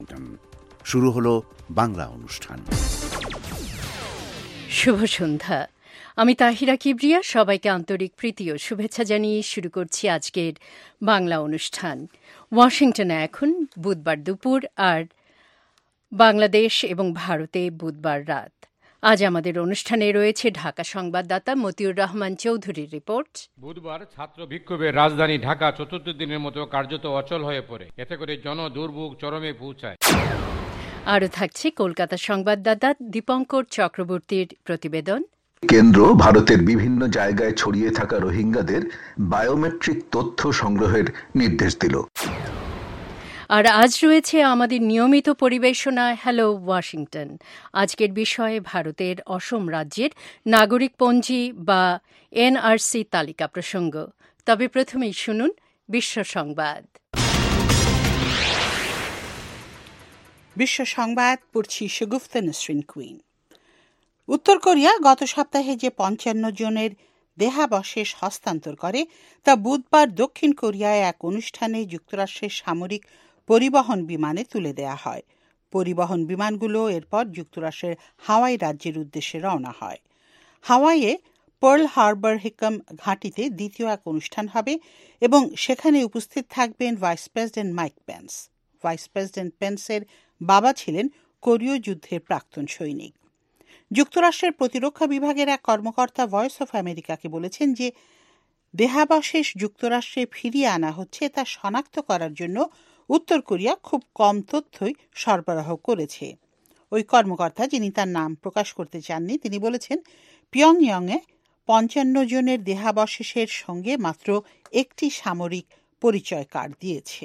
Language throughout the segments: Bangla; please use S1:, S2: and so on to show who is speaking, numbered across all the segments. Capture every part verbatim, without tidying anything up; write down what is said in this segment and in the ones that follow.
S1: শুরু হলো বাংলা অনুষ্ঠান।
S2: শুভ সন্ধ্যা। আমি তাহিরা কিবরিয়া, সবাইকে আন্তরিক প্রীতি ও শুভেচ্ছা জানিয়ে শুরু করছি আজকের বাংলা অনুষ্ঠান। ওয়াশিংটনে এখন বুধবার দুপুর, আর বাংলাদেশ এবং ভারতে বুধবার রাত। আজ আমাদের অনুষ্ঠানে রয়েছে ঢাকা সংবাদদাতা মতিউর রহমান চৌধুরীর রিপোর্ট।
S3: বুধবার ছাত্র বিক্ষোভের রাজধানী ঢাকা চতুর্থ দিনের মতো কার্যত অচল হয়ে পড়ে, এতে করে জনদুর্ভোগ চরমে পৌঁছায়।
S2: আরও থাকছে কলকাতা সংবাদদাতা দীপঙ্কর চক্রবর্তীর প্রতিবেদন।
S4: কেন্দ্র ভারতের বিভিন্ন জায়গায় ছড়িয়ে থাকা রোহিঙ্গাদের বায়োমেট্রিক তথ্য সংগ্রহের নির্দেশ দিল।
S2: আর আজ রয়েছে আমাদের নিয়মিত পরিবেশনা হ্যালো ওয়াশিংটন। আজকের বিষয়ে ভারতের অসম রাজ্যের নাগরিকপঞ্জি বা এনআরসি তালিকা প্রসঙ্গ। তবে প্রথমেই শুনুন বিশ্ব সংবাদ।
S5: বিশ্ব সংবাদ পড়ছি শগুফতা নসরিন কুইন। উত্তর কোরিয়া গত সপ্তাহে যে পঞ্চান্ন জনের দেহাবশেষ হস্তান্তর করে তা বুধবার দক্ষিণ কোরিয়ায় এক অনুষ্ঠানে যুক্তরাষ্ট্রের সামরিক পরিবহন বিমানে তুলে দেয়া হয়। পরিবহন বিমানগুলো এরপর যুক্তরাষ্ট্রের হাওয়াই রাজ্যের উদ্দেশ্যে রওনা হয়। হাওয়াইয়ে পার্ল হারবার হিকম ঘাঁটিতে দ্বিতীয় এক অনুষ্ঠান হবে এবং সেখানে উপস্থিত থাকবেন vice president Mike Pence. Vice president পেন্সের বাবা ছিলেন কোরীয় যুদ্ধের প্রাক্তন সৈনিক। যুক্তরাষ্ট্রের প্রতিরক্ষা বিভাগের এক কর্মকর্তা ভয়েস অফ আমেরিকাকে বলেছেন যে দেহাবশেষ যুক্তরাষ্ট্রে ফিরিয়ে আনা হচ্ছে তা শনাক্ত করার জন্য উত্তর কোরিয়া খুব কম তথ্যই সরবরাহ করেছে। ওই কর্মকর্তা, যিনি তার নাম প্রকাশ করতে চাননি, তিনি বলেছেন পিয়ংইয়ংয়ে পঞ্চান্ন জনের দেহাবশেষের সঙ্গে মাত্র একটি সামরিক পরিচয় কার্ড দিয়েছে।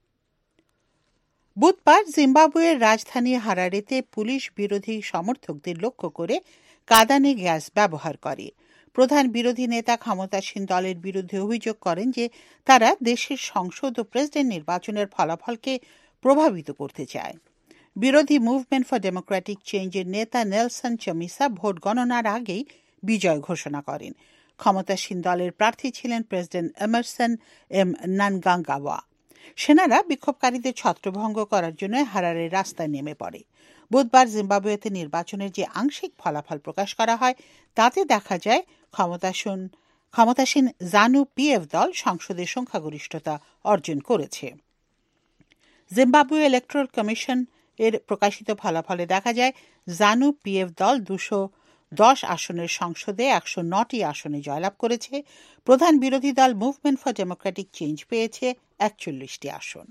S5: বুধবার জিম্বাবুয়ের রাজধানী হারারেতে পুলিশ বিরোধী সমর্থকদের লক্ষ্য করে কাঁদানে গ্যাস ব্যবহার করে। প্রধান বিরোধী নেতা ক্ষমতাসীন দলের বিরুদ্ধে অভিযোগ করেন যে তারা দেশের সংসদ ও প্রেসিডেন্ট নির্বাচনের ফলাফলকে প্রভাবিত করতে চায়। বিরোধী মুভমেন্ট ফর ডেমোক্রেটিক চেঞ্জের নেতা নেলসন চামিসা ভোট গণনার আগেই বিজয় ঘোষণা করেন। ক্ষমতাসীন দলের প্রার্থী ছিলেন প্রেসিডেন্ট এমারসন এম নানগাঙ্গাওয়া। সেনারা বিক্ষোভকারীদের ছত্রভঙ্গ করার জন্য হারারের রাস্তায় নেমে পড়ে। বুধবার জিম্বাবুয়েতে নির্বাচনের যে আংশিক ফলাফল প্রকাশ করা হয় তাতে দেখা যায় ক্ষমতাসীন ক্ষমতাসীন জানু পিএফ দল সংসদে সংখ্যাগরিষ্ঠতা অর্জন করেছে। জিম্বাবুয়ে ইলেকট্রাল কমিশন এর প্রকাশিত ফলাফলে দেখা যায় জানু পিএফ দল দুশো দশ আসনের সংসদে একশো নটি আসনে জয়লাভ করেছে। প্রধান বিরোধী দল মুভমেন্ট ফর ডেমোক্রেটিক চেঞ্জ পেয়েছে একচল্লিশটি আসন।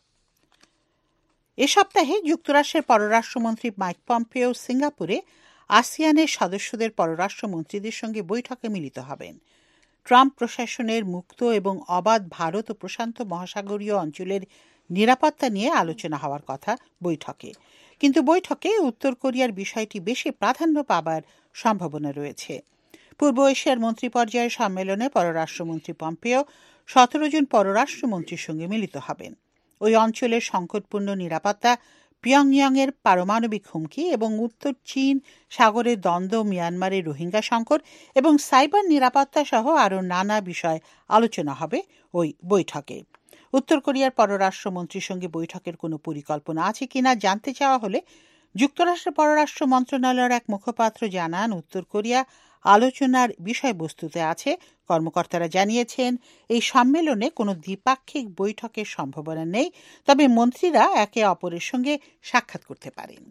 S5: এ সপ্তাহে যুক্তরাষ্ট্রের পররাষ্ট্রমন্ত্রী মাইক পম্পেও সিঙ্গাপুরে আসিয়ানের সদস্যদের পররাষ্ট্রমন্ত্রীদের সঙ্গে বৈঠকে মিলিত হবেন। ট্রাম্প প্রশাসনের মুক্ত এবং অবাধ ভারত ও প্রশান্ত মহাসাগরীয় অঞ্চলের নিরাপত্তা নিয়ে আলোচনা হওয়ার কথা বৈঠকে, কিন্তু বৈঠকে উত্তর কোরিয়ার বিষয়টি বেশি প্রাধান্য পাবার সম্ভাবনা রয়েছে। পূর্ব এশিয়ার মন্ত্রী পর্যায়ের সম্মেলনে পররাষ্ট্রমন্ত্রী পম্পেও সতেরো জন পররাষ্ট্রমন্ত্রীর সঙ্গে মিলিত হবেন। ওই অঞ্চলের সংকটপূর্ণ নিরাপত্তা, পিয়ংইয়ংয়ের পারমাণবিক হুমকি এবং উত্তর চীন সাগরের দ্বন্দ্ব, মিয়ানমারের রোহিঙ্গা সংকট এবং সাইবার নিরাপত্তা সহ আরও নানা বিষয় আলোচনা হবে ওই বৈঠকে। উত্তর কোরিয়ার পররাষ্ট্রমন্ত্রীর সঙ্গে বৈঠকের কোনো পরিকল্পনা আছে কিনা জানতে চাওয়া হলে যুক্তরাষ্ট্রের পররাষ্ট্র মন্ত্রণালয়ের এক মুখপাত্র জানান, উত্তর কোরিয়া আলোচনার বিষয়বস্তুতে আছে। কর্মকর্তারা জানিয়েছেন এই সম্মেলনে কোনো দ্বিপাক্ষিক বৈঠকের সম্ভাবনা নেই, তবে মন্ত্রীরা একে অপরের সঙ্গে সাক্ষাৎ করতে পারেন।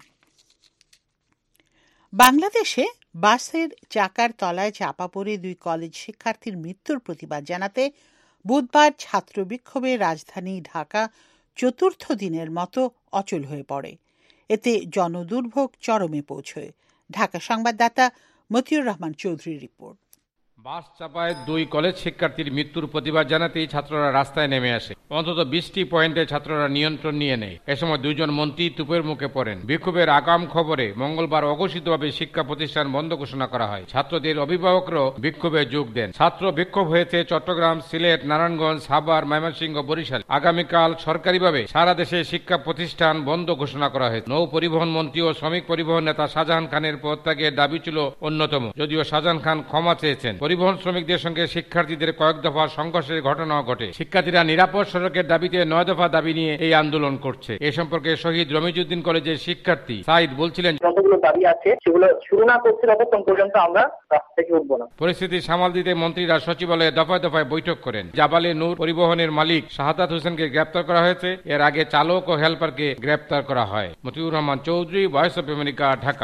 S5: বাংলাদেশে বাসের চাকার তলায় চাপা পড়ে দুই কলেজ শিক্ষার্থীর মৃত্যুর প্রতিবাদ জানাতে বুধবার ছাত্র বিক্ষোভে রাজধানী ঢাকা চতুর্থ দিনের মতো অচল হয়ে পড়ে। এতে জনদুর্ভোগ চরমে পৌঁছয়। ঢাকা সংবাদদাতা মতিউর রহমান চৌধুরীর রিপোর্ট।
S3: বাস চাপায় দুই কলেজ শিক্ষার্থীর মৃত্যুর প্রতিবাদ জানাতেই ছাত্ররা রাস্তায় নেমে আসে। অন্তত বিশটি পয়েন্টে ছাত্ররা নিয়ন্ত্রণ নিয়ে নেয়। এ সময় দুইজন মন্ত্রী তুপের মুখে পড়েন। বিক্ষোভের আগাম খবরে মঙ্গলবার অঘোষিতভাবে শিক্ষা প্রতিষ্ঠান বন্ধ ঘোষণা করা হয়। ছাত্রদের অভিভাবকরাও বিক্ষোভে যোগ দেন। ছাত্র বিক্ষোভ হয়েছে চট্টগ্রাম, সিলেট, নারায়ণগঞ্জ, সাভার, ময়মনসিংহ, বরিশাল। আগামীকাল সরকারিভাবে সারা দেশে শিক্ষা প্রতিষ্ঠান বন্ধ ঘোষণা করা হয়েছে। নৌ পরিবহন মন্ত্রী ও শ্রমিক পরিবহন নেতা শাহজাহান খানের পদত্যাগের দাবি ছিল অন্যতম, যদিও শাহজাহান খান ক্ষমা চেয়েছেন। পরিবহন শ্রমিকদের সঙ্গে শিক্ষার্থীদের কয়েক দফা সংঘর্ষের ঘটনাও ঘটে। শিক্ষার্থীরা নিরাপদ সড়কের দাবিতে নয় দফা দাবি নিয়ে এই আন্দোলন করছে। এ সম্পর্কে শহীদ রমিজউদ্দিন কলেজের শিক্ষার্থী সাইদ বলছিলেন,
S6: যতগুলো দাবি আছে সেগুলো শুরু না করতে ততক্ষণ পর্যন্ত আমরা রাস্তা থেকে উঠবো না।
S3: পরিস্থিতি সামাল দিতে মন্ত্রীরা সচিবালয়ে দফায় দফায় বৈঠক করেন। জাবালে নূর পরিবহনের মালিক শাহাদাত হোসেনকে গ্রেপ্তার করা হয়েছে। এর আগে চালক ও হেল্পারকে গ্রেপ্তার করা হয়। Motiur Rahman Chowdhury, voice of America, Dhaka.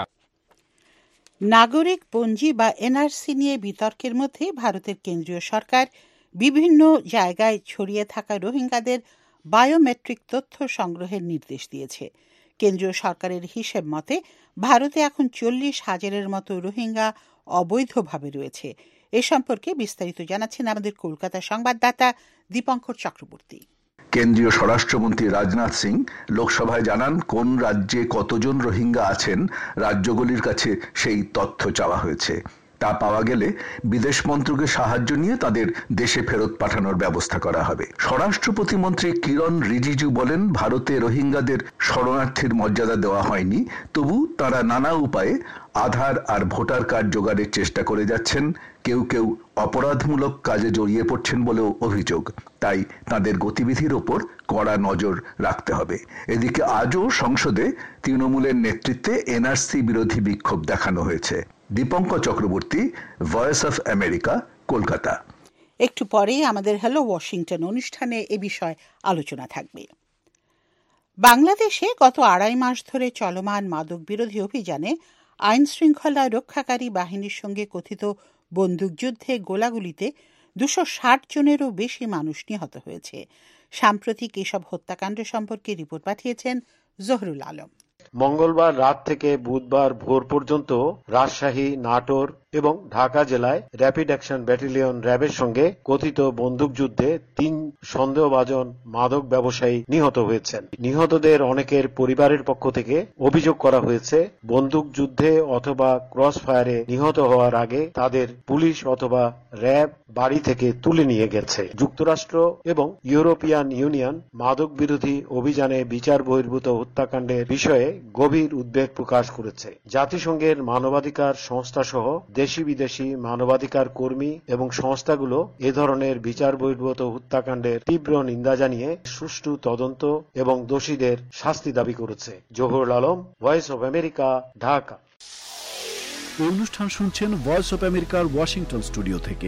S5: নাগরিক পঞ্জি বা এনআরসি নিয়ে বিতর্কের মধ্যে ভারতের কেন্দ্রীয় সরকার বিভিন্ন জায়গায় ছড়িয়ে থাকা রোহিঙ্গাদের বায়োমেট্রিক তথ্য সংগ্রহের নির্দেশ দিয়েছে। কেন্দ্রীয় সরকারের হিসেব মতে ভারতে এখন চল্লিশ হাজারের মতো রোহিঙ্গা অবৈধভাবে রয়েছে। এ সম্পর্কে বিস্তারিত জানাচ্ছেন আমাদের কলকাতা সংবাদদাতা দীপঙ্কর চক্রবর্তী।
S4: কেন্দ্রীয় স্বরাষ্ট্রমন্ত্রী রাজনাথ সিং লোকসভায় জানান, কোন রাজ্যে কতজন রোহিঙ্গা আছেন রাজ্যগুলির কাছে সেই তথ্য চাওয়া হয়েছে। তা পাওয়া গেলে বিদেশ মন্ত্রকের সাহায্য নিয়ে তাদের দেশে ফেরত পাঠানোর ব্যবস্থা করা হবে। স্বরাষ্ট্র প্রতিমন্ত্রী কিরণ রিজিজু বলেন, ভারতে রোহিঙ্গাদের শরণার্থীর মর্যাদা দেওয়া হয়নি, তবু তারা নানা উপায়ে আধার আর ভোটার কার্ড জোগাড়ের চেষ্টা করে যাচ্ছেন। কেউ কেউ অপরাধমূলক কাজে জড়িয়ে পড়ছেন বলেও অভিযোগ। তাই তাদের গতিবিধির ওপর কড়া নজর রাখতে হবে। এদিকে আজও সংসদে তৃণমূলের নেতৃত্বে এনআরসি বিরোধী বিক্ষোভ দেখানো হয়েছে। Dipankar Chakraborty, voice of America, Kolkata.
S5: একটু পরেই আমাদের হ্যালো ওয়াশিংটন অনুষ্ঠানে এ বিষয়ে আলোচনা থাকবে। বাংলাদেশে গত আড়াই মাস ধরে চলমান মাদক বিরোধী অভিযানে আইন শৃঙ্খলা রক্ষাকারী বাহিনীর সঙ্গে কথিত বন্দুকযুদ্ধে গোলাগুলিতে দুশো ষাট জনেরও বেশি মানুষ নিহত হয়েছে। সাম্প্রতিক এসব হত্যাকাণ্ড সম্পর্কে রিপোর্ট পাঠিয়েছেন জহরুল আলম।
S7: মঙ্গলবার রাত থেকে বুধবার ভোর পর্যন্ত রাজশাহী, নাটোর এবং ঢাকা জেলায় র্যাপিড অ্যাকশন ব্যাটালিয়ন র্যাবের সঙ্গে কথিত বন্দুকযুদ্ধে তিন সন্দেহভাজন মাদক ব্যবসায়ী নিহত হয়েছেন। নিহতদের অনেকের পরিবারের পক্ষ থেকে অভিযোগ করা হয়েছে, বন্দুকযুদ্ধে অথবা ক্রস ফায়ারে নিহত হওয়ার আগে তাদের পুলিশ অথবা র্যাব বাড়ি থেকে তুলে নিয়ে গেছে। যুক্তরাষ্ট্র এবং ইউরোপিয়ান ইউনিয়ন মাদক বিরোধী অভিযানে বিচার বহির্ভূত হত্যাকাণ্ডের বিষয়ে গভীর উদ্বেগ প্রকাশ করেছে। জাতিসংঘের মানবাধিকার সংস্থা সহ দেশি বিদেশি মানবাধিকার কর্মী এবং সংস্থাগুলো এ ধরনের বিচার বহির্ভূত হত্যাকাণ্ডের তীব্র নিন্দা জানিয়ে সুষ্ঠু তদন্ত এবং দোষীদের শাস্তি দাবি করেছে। Zahurul Alam, voice of America, Dhaka.
S8: অনুষ্ঠান শুনছেন ভয়েস অফ আমেরিকার ওয়াশিংটন স্টুডিও থেকে।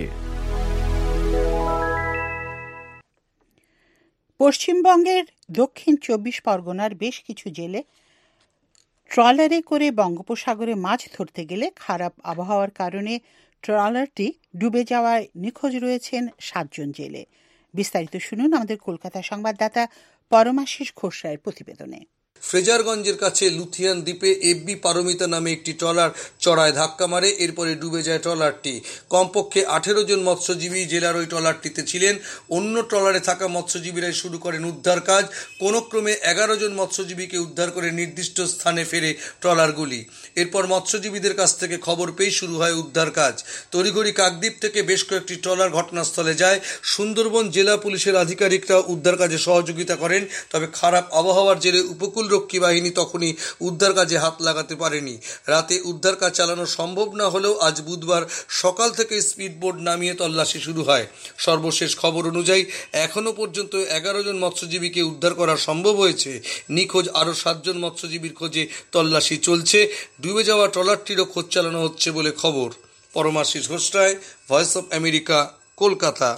S5: পশ্চিমবঙ্গের দক্ষিণ চব্বিশ পরগনার বেশ কিছু জেলে ট্রলারে করে বঙ্গোপসাগরে মাছ ধরতে গেলে খারাপ আবহাওয়ার কারণে ট্রলারটি ডুবে যাওয়ায় নিখোঁজ রয়েছেন সাতজন জেলে। বিস্তারিত শুনুন আমাদের কলকাতা সংবাদদাতা পরমাশিস ঘোষ রায়ের প্রতিবেদনে।
S9: ফ্রেজারগঞ্জের কাছে লুথিয়ান দ্বীপে এফবি পারমিতা নামে একটি ট্রলার চড়ায় ধাক্কা মারে, এরপরে ডুবে যায় ট্রলারটি। কমপক্ষে আঠেরো জন মৎস্যজীবী জেলার ওই ট্রলারটিতে ছিলেন। অন্য ট্রলারে থাকা মৎস্যজীবীরাই শুরু করেন উদ্ধার কাজ। কোনো ক্রমে এগারো জন মৎস্যজীবীকে উদ্ধার করে নির্দিষ্ট স্থানে ফেরে ট্রলারগুলি। এরপর মৎস্যজীবীদের কাছ থেকে খবর পেয়ে শুরু হয় উদ্ধার কাজ। তড়িঘড়ি কাকদ্বীপ থেকে বেশ কয়েকটি ট্রলার ঘটনাস্থলে যায়। সুন্দরবন জেলা পুলিশের আধিকারিকরা উদ্ধার কাজে সহযোগিতা করেন, তবে খারাপ আবহাওয়ার জেরে উপকূল রক্ষী বাহিনী তখনই উদ্ধার কাজে হাত লাগাতে পারেনি। রাতে উদ্ধার কাজ চালানো সম্ভব না হলেও আজ বুধবার সকাল থেকে স্পিডবোট নামিয়ে তল্লাশি শুরু হয়। সর্বশেষ খবর অনুযায়ী এখনও পর্যন্ত এগারো জন মৎস্যজীবীকে উদ্ধার করা সম্ভব হয়েছে। নিখোঁজ আরও সাতজন মৎস্যজীবীর খোঁজে তল্লাশি চলছে। ডুবে যাওয়া ট্রলারটিরও খোঁজ চালানো হচ্ছে বলে খবর। Paramashis Ghosh Roy, voice of America, Kolkata.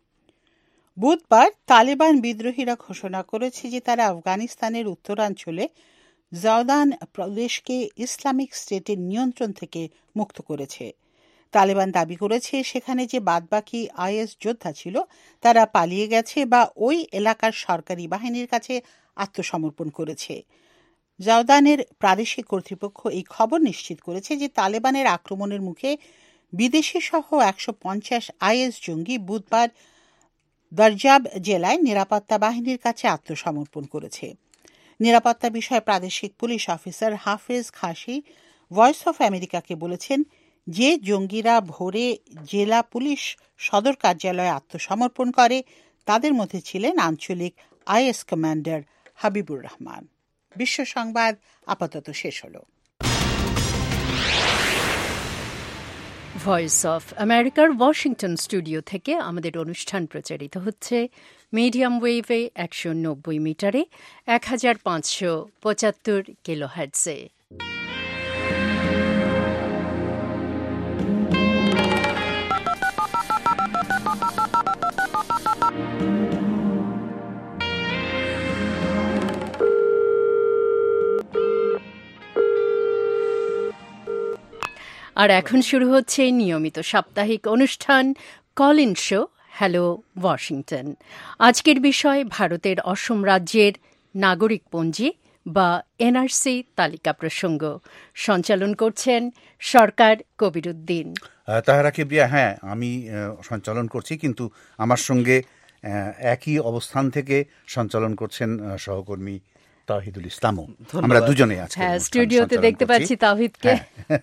S5: বুধবার তালেবান বিদ্রোহীরা ঘোষণা করেছে যে তারা আফগানিস্তানের উত্তরাঞ্চলে জাওদান প্রদেশকে ইসলামিক স্টেটের নিয়ন্ত্রণ থেকে মুক্ত করেছে। তালেবান দাবি করেছে সেখানে যে বাদবাকি আইএস যোদ্ধা ছিল তারা পালিয়ে গেছে বা ওই এলাকার সরকারি বাহিনীর কাছে আত্মসমর্পণ করেছে। জাওদানের প্রাদেশিক কর্তৃপক্ষ এই খবর নিশ্চিত করেছে যে তালেবানের আক্রমণের মুখে বিদেশি সহ একশো পঞ্চাশ আইএস জঙ্গি বুধবার দরজাব জেলায় নিরাপত্তা বাহিনীর কাছে আত্মসমর্পণ করেছে। নিরাপত্তা বিষয়ে প্রাদেশিক পুলিশ অফিসার হাফেজ খাসি ভয়েস অফ আমেরিকাকে বলেছেন, যে জঙ্গিরা ভোরে জেলা পুলিশ সদর কার্যালয়ে আত্মসমর্পণ করে তাদের মধ্যে ছিলেন আঞ্চলিক আইএস কমান্ডার হাবিবুর রহমান। বিশ্ব সংবাদ আপাতত শেষ হল।
S2: ভয়েস অফ আমেরিকার ওয়াশিংটন স্টুডিও থেকে আমাদের অনুষ্ঠান প্রচারিত হচ্ছে মিডিয়াম ওয়েভে একশো নব্বই মিটারে এক হাজার পাঁচশো পঁচাত্তর কিলোহার্টজে। আর এখন শুরু হচ্ছে নিয়মিত সাপ্তাহিক অনুষ্ঠান কলিন শো হ্যালো ওয়াশিংটন। আজকের বিষয় ভারতের অসম রাজ্যের নাগরিকপঞ্জি বা এনআরসি তালিকা প্রসঙ্গ। সঞ্চালন করছেন সরকার কবিরউদ্দিন।
S1: তাহারা কিবরিয়া, হ্যাঁ আমি সঞ্চালন করছি, কিন্তু আমার সঙ্গে একই অবস্থান থেকে সঞ্চালন করছেন সহকর্মী তাওহিদুল ইসলামও। আমরা দুজনে আছি,
S2: হ্যাঁ স্টুডিওতে দেখতে পাচ্ছি তাওহিদকে।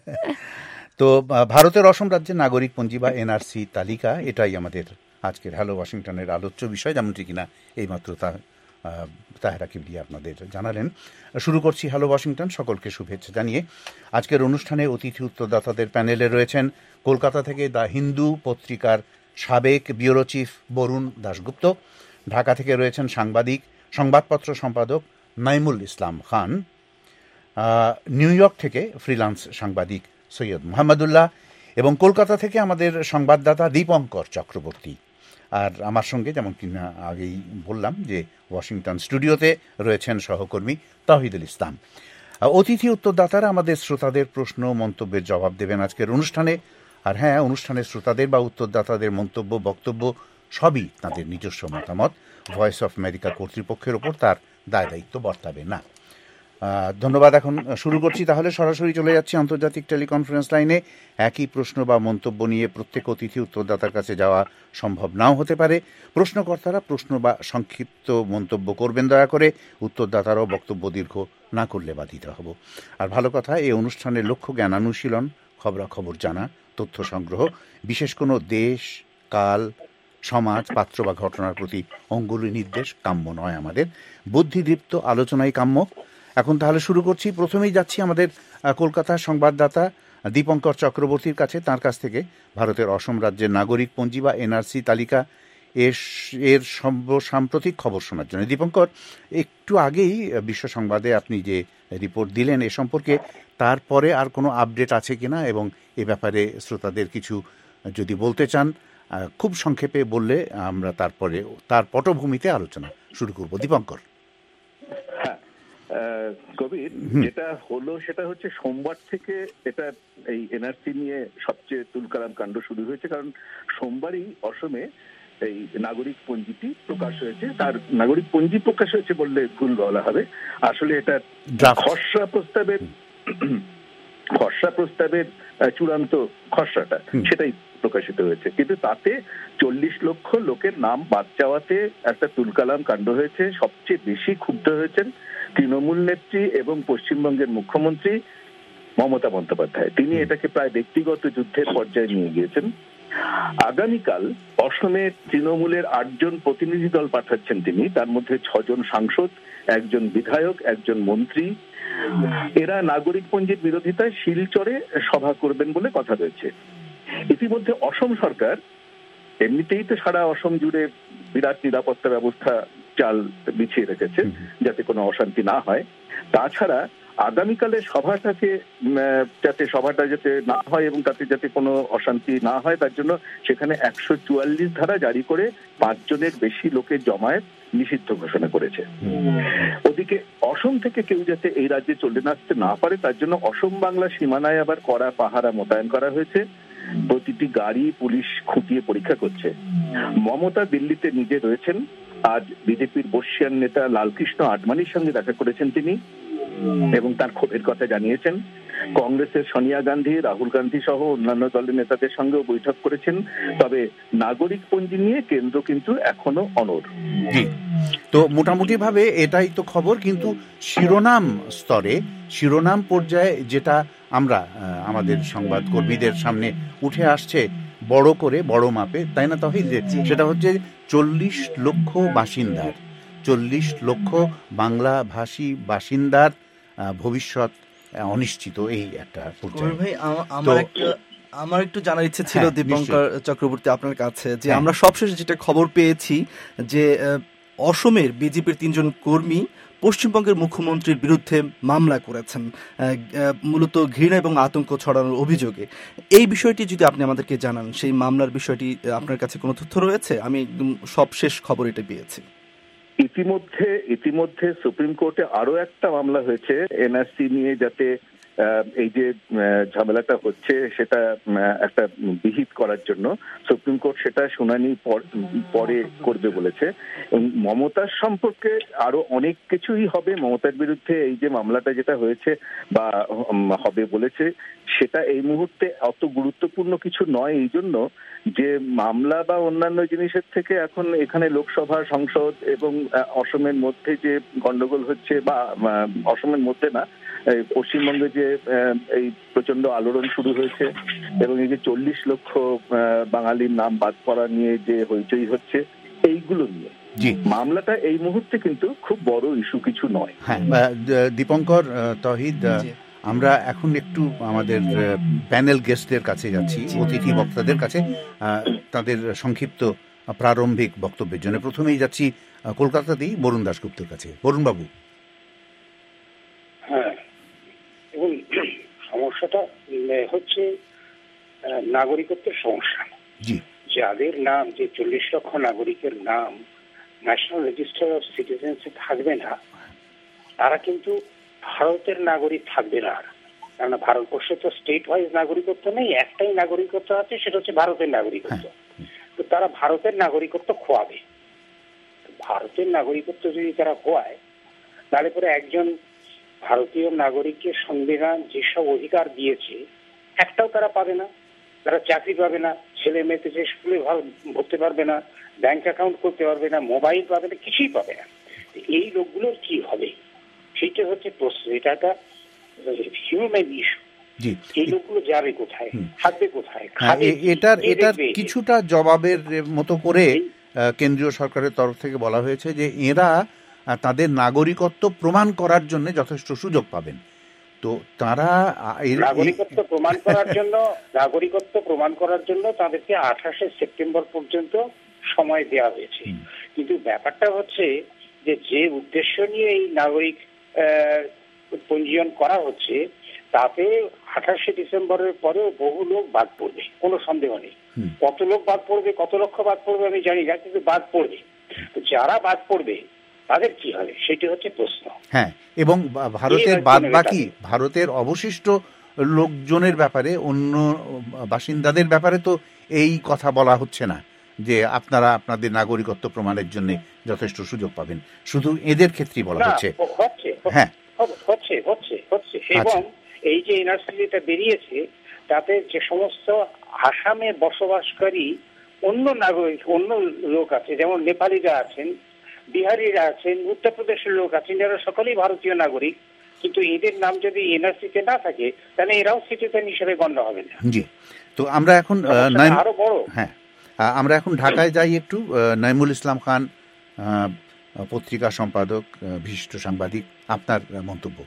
S1: তো ভারতের অসম রাজ্যের নাগরিকপঞ্জি বা এনআরসি তালিকা, এটাই আমাদের আজকের হ্যালো ওয়াশিংটনের আলোচ্য বিষয়, যেমনটি কিনা এইমাত্র তা তাহেরা কিবরিয়া আপনাদের জানালেন। শুরু করছি হ্যালো ওয়াশিংটন, সকলকে শুভেচ্ছা জানিয়ে। আজকের অনুষ্ঠানে অতিথি উত্তরদাতাদের প্যানেলে রয়েছেন কলকাতা থেকে দ্য হিন্দু পত্রিকার সাবেক ব্যুরো চিফ বরুণ দাশগুপ্ত, ঢাকা থেকে রয়েছেন সাংবাদিক সংবাদপত্র সম্পাদক নাইমুল ইসলাম খান, নিউ ইয়র্ক থেকে ফ্রিল্যান্স সাংবাদিক সৈয়দ মোহাম্মদুল্লাহ এবং কলকাতা থেকে আমাদের সংবাদদাতা দীপঙ্কর চক্রবর্তী। আর আমার সঙ্গে, যেমন কিনা আগেই বললাম, যে ওয়াশিংটন স্টুডিওতে রয়েছেন সহকর্মী তাওহিদুল ইসলাম। অতিথি উত্তরদাতারা আমাদের শ্রোতাদের প্রশ্ন মন্তব্যের জবাব দেবেন আজকের অনুষ্ঠানে। আর হ্যাঁ, অনুষ্ঠানের শ্রোতাদের বা উত্তরদাতাদের মন্তব্য বক্তব্য সবই তাদের নিজস্ব মতামত, ভয়েস অফ আমেরিকা কর্তৃপক্ষের ওপর তার দায় দায়িত্ব বর্তাবে না। ধন্যবাদ। এখন শুরু করছি, তাহলে সরাসরি চলে যাচ্ছি আন্তর্জাতিক টেলিকনফারেন্স লাইনে। একই প্রশ্ন বা মন্তব্য নিয়ে প্রত্যেক অতিথি উত্তরদাতার কাছে যাওয়া সম্ভব নাও হতে পারে। প্রশ্নকর্তারা প্রশ্ন বা সংক্ষিপ্ত মন্তব্য করবেন দয়া করে, উত্তরদাতারাও বক্তব্য দীর্ঘ না করলে বাধিত হব। আর ভালো কথা, এই অনুষ্ঠানের লক্ষ্য জ্ঞান অনুশীলন, খবরাখবর জানা, তথ্য সংগ্রহ, বিশেষ কোনো দেশ, কাল, সমাজ, পাত্র বা ঘটনার প্রতি অঙ্গুলি নির্দেশ কাম্য নয়। আমাদের বুদ্ধিদীপ্ত আলোচনাই কাম্য। এখন তাহলে শুরু করছি। প্রথমেই যাচ্ছি আমাদের কলকাতার সংবাদদাতা দীপঙ্কর চক্রবর্তীর কাছে। তার কাছ থেকে ভারতের অসম রাজ্যের নাগরিকপঞ্জি বা এনআরসি তালিকা এর এর সাম্প্রতিক খবর শোনার জন্য। দীপঙ্কর, একটু আগেই বিশ্ব সংবাদে আপনি যে রিপোর্ট দিলেন এ সম্পর্কে, তারপরে আর কোনো আপডেট আছে কিনা, এবং এ ব্যাপারে শ্রোতাদের কিছু যদি বলতে চান খুব সংক্ষেপে বললে আমরা তারপরে তার পটভূমিতে আলোচনা শুরু করব। দীপঙ্কর।
S10: কবির, যেটা হলো সেটা হচ্ছে সোমবার থেকে এটা এই এনআরসি নিয়ে সবচেয়ে তুলকালাম কাণ্ড শুরু হয়েছে। কারণ সোমবারই অসমে এই নাগরিক পঞ্জিটি প্রকাশ হয়েছে। তার নাগরিক পঞ্জি প্রকাশ হয়েছে বললে ভুল বলা হবে, আসলে এটা খসড়া প্রস্তাবের খসড়া প্রস্তাবের চূড়ান্ত খসড়াটা সেটাই প্রকাশিত হয়েছে। কিন্তু তাতে চল্লিশ লক্ষ লোকের নাম বাদ যাওয়াতে একটা তুলকালাম কাণ্ড হয়েছে। সবচেয়ে বেশি ক্ষুব্ধ হয়েছেন তৃণমূল নেত্রী এবং পশ্চিমবঙ্গের মুখ্যমন্ত্রী মমতা বন্দ্যোপাধ্যায়। তিনি এটাকে প্রায় ব্যক্তিগত যুদ্ধের পর্যায়ে নিয়ে গিয়েছেন। আগামীকাল অসমে তৃণমূলের আটজন প্রতিনিধি দল পাঠাচ্ছেন তিনি, তার মধ্যে ছজন সাংসদ, একজন বিধায়ক, একজন মন্ত্রী। এরা নাগরিকপঞ্জির বিরোধিতায় শিলচরে সভা করবেন বলে কথা রয়েছে। ইতিমধ্যে অসম সরকার এমনিতেই তো সারা অসম জুড়ে বিরাট নিরাপত্তা ব্যবস্থা চাল বিছিয়ে রেখেছে যাতে কোনো অশান্তি না হয়। তাছাড়া আগামীকালের সভাটাকে যাতে সভাটা যাতে না হয় এবং তাতে যাতে কোনো অশান্তি না হয় তার জন্য সেখানে একশো চুয়াল্লিশ ধারা জারি করে পাঁচজনের বেশি লোকের জমায়েত নিষিদ্ধ ঘোষণা করেছে। ওদিকে অসম থেকে কেউ যাতে এই রাজ্যে চলে আসতে না পারে তার জন্য অসম বাংলা সীমানায় আবার কড়া পাহারা মোতায়েন করা হয়েছে। প্রতিটি গাড়ি পুলিশ খুঁটিয়ে পরীক্ষা করছে। মমতা দিল্লিতে নিজে রয়েছেন। আজ বিজেপির বর্ষিয়ান নেতা লালকৃষ্ণ আডবাণীর সঙ্গে দেখা করেছেন তিনি এবং তার ক্ষোভের কথা জানিয়েছেন। কংগ্রেসের সোনিয়া গান্ধী, রাহুল গান্ধী সহ অন্যান্য দলের নেতাদের সঙ্গেও বৈঠক করেছেন। তবে নাগরিকপঞ্জি নিয়ে কেন্দ্র কিন্তু এখনো অনড়।
S1: তো মোটামুটি ভাবে এটাই তো খবর, কিন্তু শিরোনাম স্তরে, শিরোনাম পর্যায়ে যেটা আমরা আমাদের সংবাদ কর্মীদের সামনে উঠে আসছে বড় করে, বড় মাপে, তাই না তাহিদ, সেটা হচ্ছে চল্লিশ লক্ষ বাসিন্দার চল্লিশ লক্ষ বাংলা ভাষী বাসিন্দার ভবিষ্যৎ অনিশ্চিত, এই একটা পর্যায়ে।
S11: ভাই আমার একটা আমার একটু জানার ইচ্ছে ছিল দীপঙ্কর চক্রবর্তী আপনার কাছে, যে আমরা সবশেষে যেটা খবর পেয়েছি যে অসমের বিজেপির তিনজন কর্মী পশ্চিমবঙ্গের মুখ্যমন্ত্রীর বিরুদ্ধে মামলা করেছেন মূলত ঘৃণা এবং আতঙ্ক ছড়ানোর অভিযোগে। এই বিষয়টি যদি আপনি আমাদেরকে জানান, সেই মামলার বিষয়টি আপনার কাছে কোনো তথ্য রয়েছে? আমি একদম সবশেষ খবর এটা পেয়েছি।
S10: ইতিমধ্যে ইতিমধ্যে সুপ্রিম কোর্টে আরো একটা মামলা হয়েছে এনআরসি নিয়ে, যাতে এই যে ঝামেলাটা হচ্ছে সেটা একটা বিহিত করার জন্য সুপ্রিম কোর্ট সেটা শুনানি পরে করবে বলেছে। মমতার সম্পর্কে আরো অনেক কিছুই হবে। মমতার বিরুদ্ধে এই যে মামলাটা যেটা হয়েছে বা হবে বলেছে, সেটা এই মুহূর্তে অত গুরুত্বপূর্ণ কিছু নয়, এই জন্য যে মামলা বা অন্যান্য জিনিসের থেকে এখন এখানে লোকসভা, সংসদ এবং অসমের মধ্যে যে গন্ডগোল হচ্ছে, বা অসমের মধ্যে না, পশ্চিমবঙ্গে যে এই প্রচন্ড আলোড়ন শুরু হয়েছে এবং এই যে চল্লিশ লক্ষ বাঙালির নাম বাদ পড়া নিয়ে যে হইচই হচ্ছে, এইগুলো নিয়ে মামলাটা এই মুহূর্তে কিন্তু খুব বড় ইস্যু কিছু নয়।
S1: হ্যাঁ, দীপঙ্কর, তহিদ, আমরা এখন একটু আমাদের প্যানেল গেস্টদের কাছে যাচ্ছি, অতিথি বক্তাদের কাছে, তাদের সংক্ষিপ্ত প্রারম্ভিক বক্তব্যের জন্য। প্রথমেই যাচ্ছি কলকাতাতেই বরুণ দাশগুপ্তের কাছে। বরুণ বাবু।
S12: হ্যাঁ, এবং সমস্যাটা হচ্ছে নাগরিকত্বের সমস্যা। যাদের নাম, যে চল্লিশ লক্ষ নাগরিকের নাম ন্যাশনাল রেজিস্টার অফ সিটিজেন্সে থাকবে না, তারা কিন্তু ভারতের নাগরিক থাকবে না। কারণ ভারতবর্ষে তো স্টেট ওয়াইজ নাগরিকত্ব নেই, একটাই নাগরিকত্ব আছে, সেটা হচ্ছে ভারতের নাগরিকত্ব। তো তারা ভারতের নাগরিকত্ব খোয়াবে। ভারতের নাগরিকত্ব যদি তারা খোয়ায়, তাহলে পরে একজন ভারতীয় নাগরিককে সংবিধান যেসব অধিকার দিয়েছে একটাও তারা পাবে না। তারা চাকরি পাবে না, ছেলে মেয়েতে যে স্কুলে ভরতে পারবে না, ব্যাংক অ্যাকাউন্ট করতে পারবে না, মোবাইল পাবে না, কিছুই পাবে না। এই লোকগুলোর কি হবে, সেটা হচ্ছে প্রশ্ন। এটা একটা হিউম্যান ইস্যু। এই লোকগুলো যাবে কোথায়, থাকবে কোথায়?
S1: এটার এটার কিছুটা জবাবের মতো করে কেন্দ্রীয় সরকারের তরফ থেকে বলা হয়েছে যে এরা তাদের নাগরিকত্ব প্রমাণ করার জন্য যথেষ্ট সুযোগ পাবেন। তো তারা
S12: নাগরিকত্ব প্রমাণ করার জন্য নাগরিকত্ব প্রমাণ করার জন্য তাদেরকে আঠাশে সেপ্টেম্বর পর্যন্ত সময় দেওয়া হয়েছে। কিন্তু ব্যাপারটা হচ্ছে যে যে উদ্দেশ্য নিয়ে এই নাগরিক পঞ্জীয়ন করা হচ্ছে, তাতে আঠাশে ডিসেম্বরের পরেও বহু লোক বাদ পড়বে, কোনো সন্দেহ নেই। কত লোক বাদ পড়বে, কত লক্ষ বাদ পড়বে আমি জানি না, কিন্তু বাদ পড়বে। যারা বাদ পড়বে তাদের কি হবে, সেটি হচ্ছে প্রশ্ন।
S1: হ্যাঁ, এবং ভারতের বাদ বাকি ভারতের অবশিষ্ট লোকজনের ব্যাপারে, অন্য বাসিন্দাদের ব্যাপারে তো এই কথা বলা হচ্ছে না যে আপনারা আপনাদের নাগরিকত্ব প্রমাণের জন্য যথেষ্ট সুযোগ পাবেন, শুধু এদের ক্ষেত্রেই বলা হচ্ছে।
S12: হ্যাঁ, হচ্ছে হচ্ছে হচ্ছে এবং এই যে এনআরসিটা বেরিয়েছে, তাতে যে সমস্ত আসামে বসবাসকারী অন্য নাগরিক, অন্য লোক আছে, যেমন নেপালিরা আছেন, বিহারিরা আছেন, উত্তরপ্রদেশের লোক আছেন, যারা সকলেই ভারতীয় নাগরিক, কিন্তু এদের নাম যদি এনআরসিতে না থাকে, তাহলে এরাও সিটিজেন হিসেবে গণ্য হবে না।
S1: জি, তো আমরা এখন
S12: আরো বড়
S1: হ্যাঁ আমরা এখন ঢাকায় যাই একটু। নাইমুল ইসলাম খান, পত্রিকা সম্পাদক, বিশিষ্ট সাংবাদিক, আপনার মন্তব্য।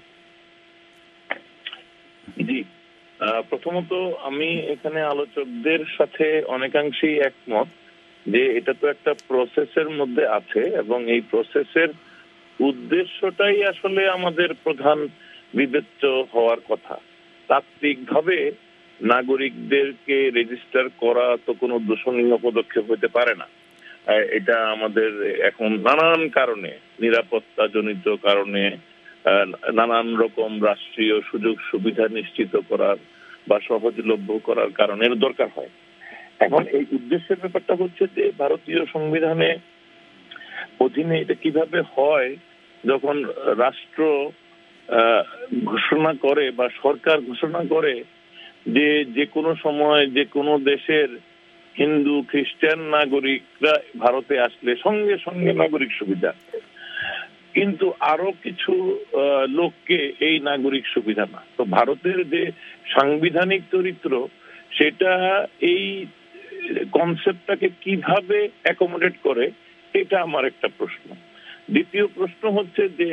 S13: জি, প্রথমত আমি এখানে আলোচকদের সাথে অনেকাংশেই একমত যে এটা তো একটা প্রসেসের মধ্যে আছে এবং এই প্রসেসের উদ্দেশ্যটাই আসলে আমাদের প্রধান বিবেচ্য হওয়ার কথা। তাত্ত্বিকভাবে নাগরিকদেরকে রেজিস্টার করা তো কোনো দূষণীয় পদক্ষেপ হতে পারে না। এটা আমাদের এখন নানান কারণে, নিরাপত্তা জনিত কারণে, নানান রকম রাষ্ট্রীয় সুযোগ সুবিধা নিশ্চিত করার বা সহজলভ্য করার কারণে এর দরকার হয়। এখন এই উদ্দেশ্যের ব্যাপারটা হচ্ছে যে ভারতীয় সংবিধানে অধীনে এটা কিভাবে হয়, যখন রাষ্ট্র ঘোষণা করে বা সরকার ঘোষণা করে যে যে কোনো সময় যে কোনো দেশের হিন্দু খ্রিস্টান নাগরিকরা ভারতে আসলে সঙ্গে সঙ্গে নাগরিক সুবিধা, কিন্তু আরো কিছু লোককে এই নাগরিক সুবিধা না। তো ভারতের যে সাংবিধানিক চরিত্র, সেটা এই কনসেপ্টটাকে কিভাবে অ্যাকোমোডেট করে, এটা আমার একটা প্রশ্ন। দ্বিতীয় প্রশ্ন হচ্ছে যে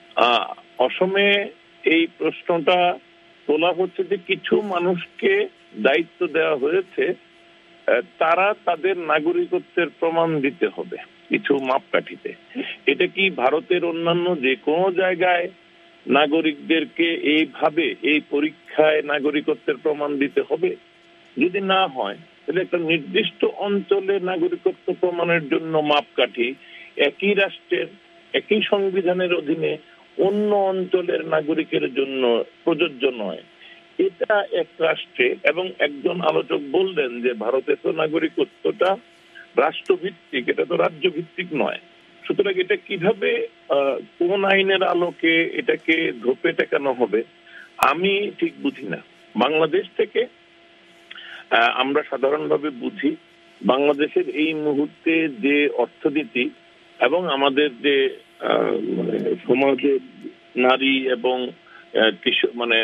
S13: অসমে এই প্রশ্নটা তোলা হচ্ছে যে কিছু মানুষকে দায়িত্ব দেওয়া হয়েছে তারা তাদের নাগরিকত্বের প্রমাণ দিতে হবে কিছু মাপকাঠিতে। এটা কি ভারতের অন্যান্য যে কোনো জায়গায় নাগরিকদেরকে এইভাবে এই পরীক্ষায় নাগরিকত্বের প্রমাণ দিতে হবে? যদি না হয় তাহলে একটা নির্দিষ্ট অঞ্চলে নাগরিকত্ব প্রমাণের জন্য মাপকাঠি একই রাষ্ট্রের একই সংবিধানের অধীনে অন্য অঞ্চলের নাগরিকের জন্য প্রযোজ্য নয়। এটা এক রাষ্ট্রে, এবং একজন আলোচক বললেন যে ভারতের তো নাগরিকত্বটা রাষ্ট্রভিত্তিক, এটা তো রাজ্য ভিত্তিক নয়। সুতরাং এটা কিভাবে কোন আইনের আলোকে এটাকে ধোপে টেকানো হবে আমি ঠিক বুঝি না। বাংলাদেশ থেকে আমরা সাধারণভাবে বুঝি বাংলাদেশের এই মুহূর্তে যে অর্থনীতি এবং আমাদের যে সমাজে নারী এবং মানে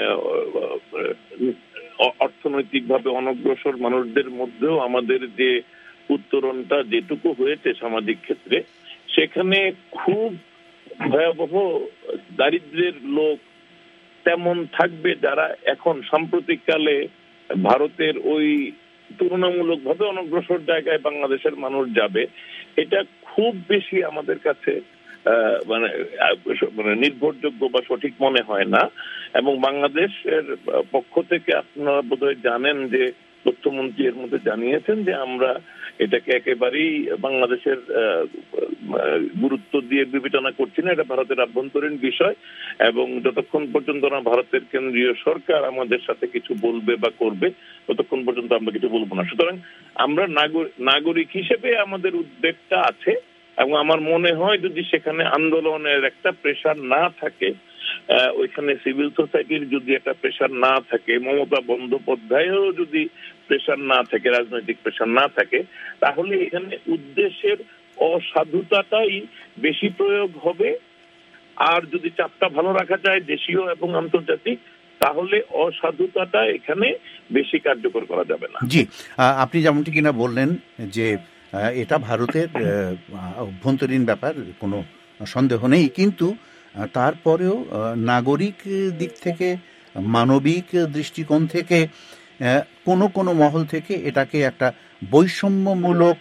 S13: অর্থনৈতিকভাবে অনগ্রসর মানুষদের মধ্যেও আমাদের যে উত্তরণটা যেটুকু হয়েছে সামাজিক ক্ষেত্রে, সেখানে খুব ভয়াবহ দারিদ্র্যের লোক তেমন থাকবে যারা এখন সাম্প্রতিককালে ভারতের ওই তুলনামূলকভাবে অনগ্রসর জায়গায় বাংলাদেশের মানুষ যাবে। এটা খুব বেশি আমাদের কাছে মানে মানে নির্ভরযোগ্য বা সঠিক মনে হয় না। এবং বাংলাদেশের পক্ষ থেকে আপনারা বোধহয় জানেন যে তথ্যমন্ত্রী এর মধ্যে জানিয়েছেন যে আমরা এটাকে একেবারেই বাংলাদেশের গুরুত্ব দিয়ে বিবেচনা করছি না, এটা ভারতের আভ্যন্তরীণ বিষয়, এবং যতক্ষণ পর্যন্ত না ভারতের কেন্দ্রীয় সরকার আমাদের সাথে কিছু বলবে বা করবে ততক্ষণ পর্যন্ত আমরা কিছু বলবো না। সুতরাং আমরা নাগরিক হিসেবে আমাদের উদ্বেগটা আছে, এবং আমার মনে হয় যদি সেখানে আন্দোলনের একটা প্রেশার না থাকে, ওইখানে সিভিল সোসাইটির যদি একটা প্রেশার না থাকে, মমতা বন্দ্যোপাধ্যায়ও যদি প্রেশার না থাকে, রাজনৈতিক প্রেশার না থাকে, তাহলে এখানে উদ্দেশ্যের অসাধুতাটাই বেশি প্রয়োগ হবে। আর যদি চাপটা ভালো রাখা যায় দেশীয় এবং আন্তর্জাতিক, তাহলে অসাধুতাটা এখানে বেশি কার্যকর করা যাবে না।
S1: জি, আপনি যেমনটি কিনা বললেন যে এটা ভারতের অভ্যন্তরীণ ব্যাপার, কোনো সন্দেহ নেই, কিন্তু তারপরেও নাগরিক দিক থেকে, মানবিক দৃষ্টিকোণ থেকে কোনো কোনো মহল থেকে এটাকে একটা বৈষম্যমূলক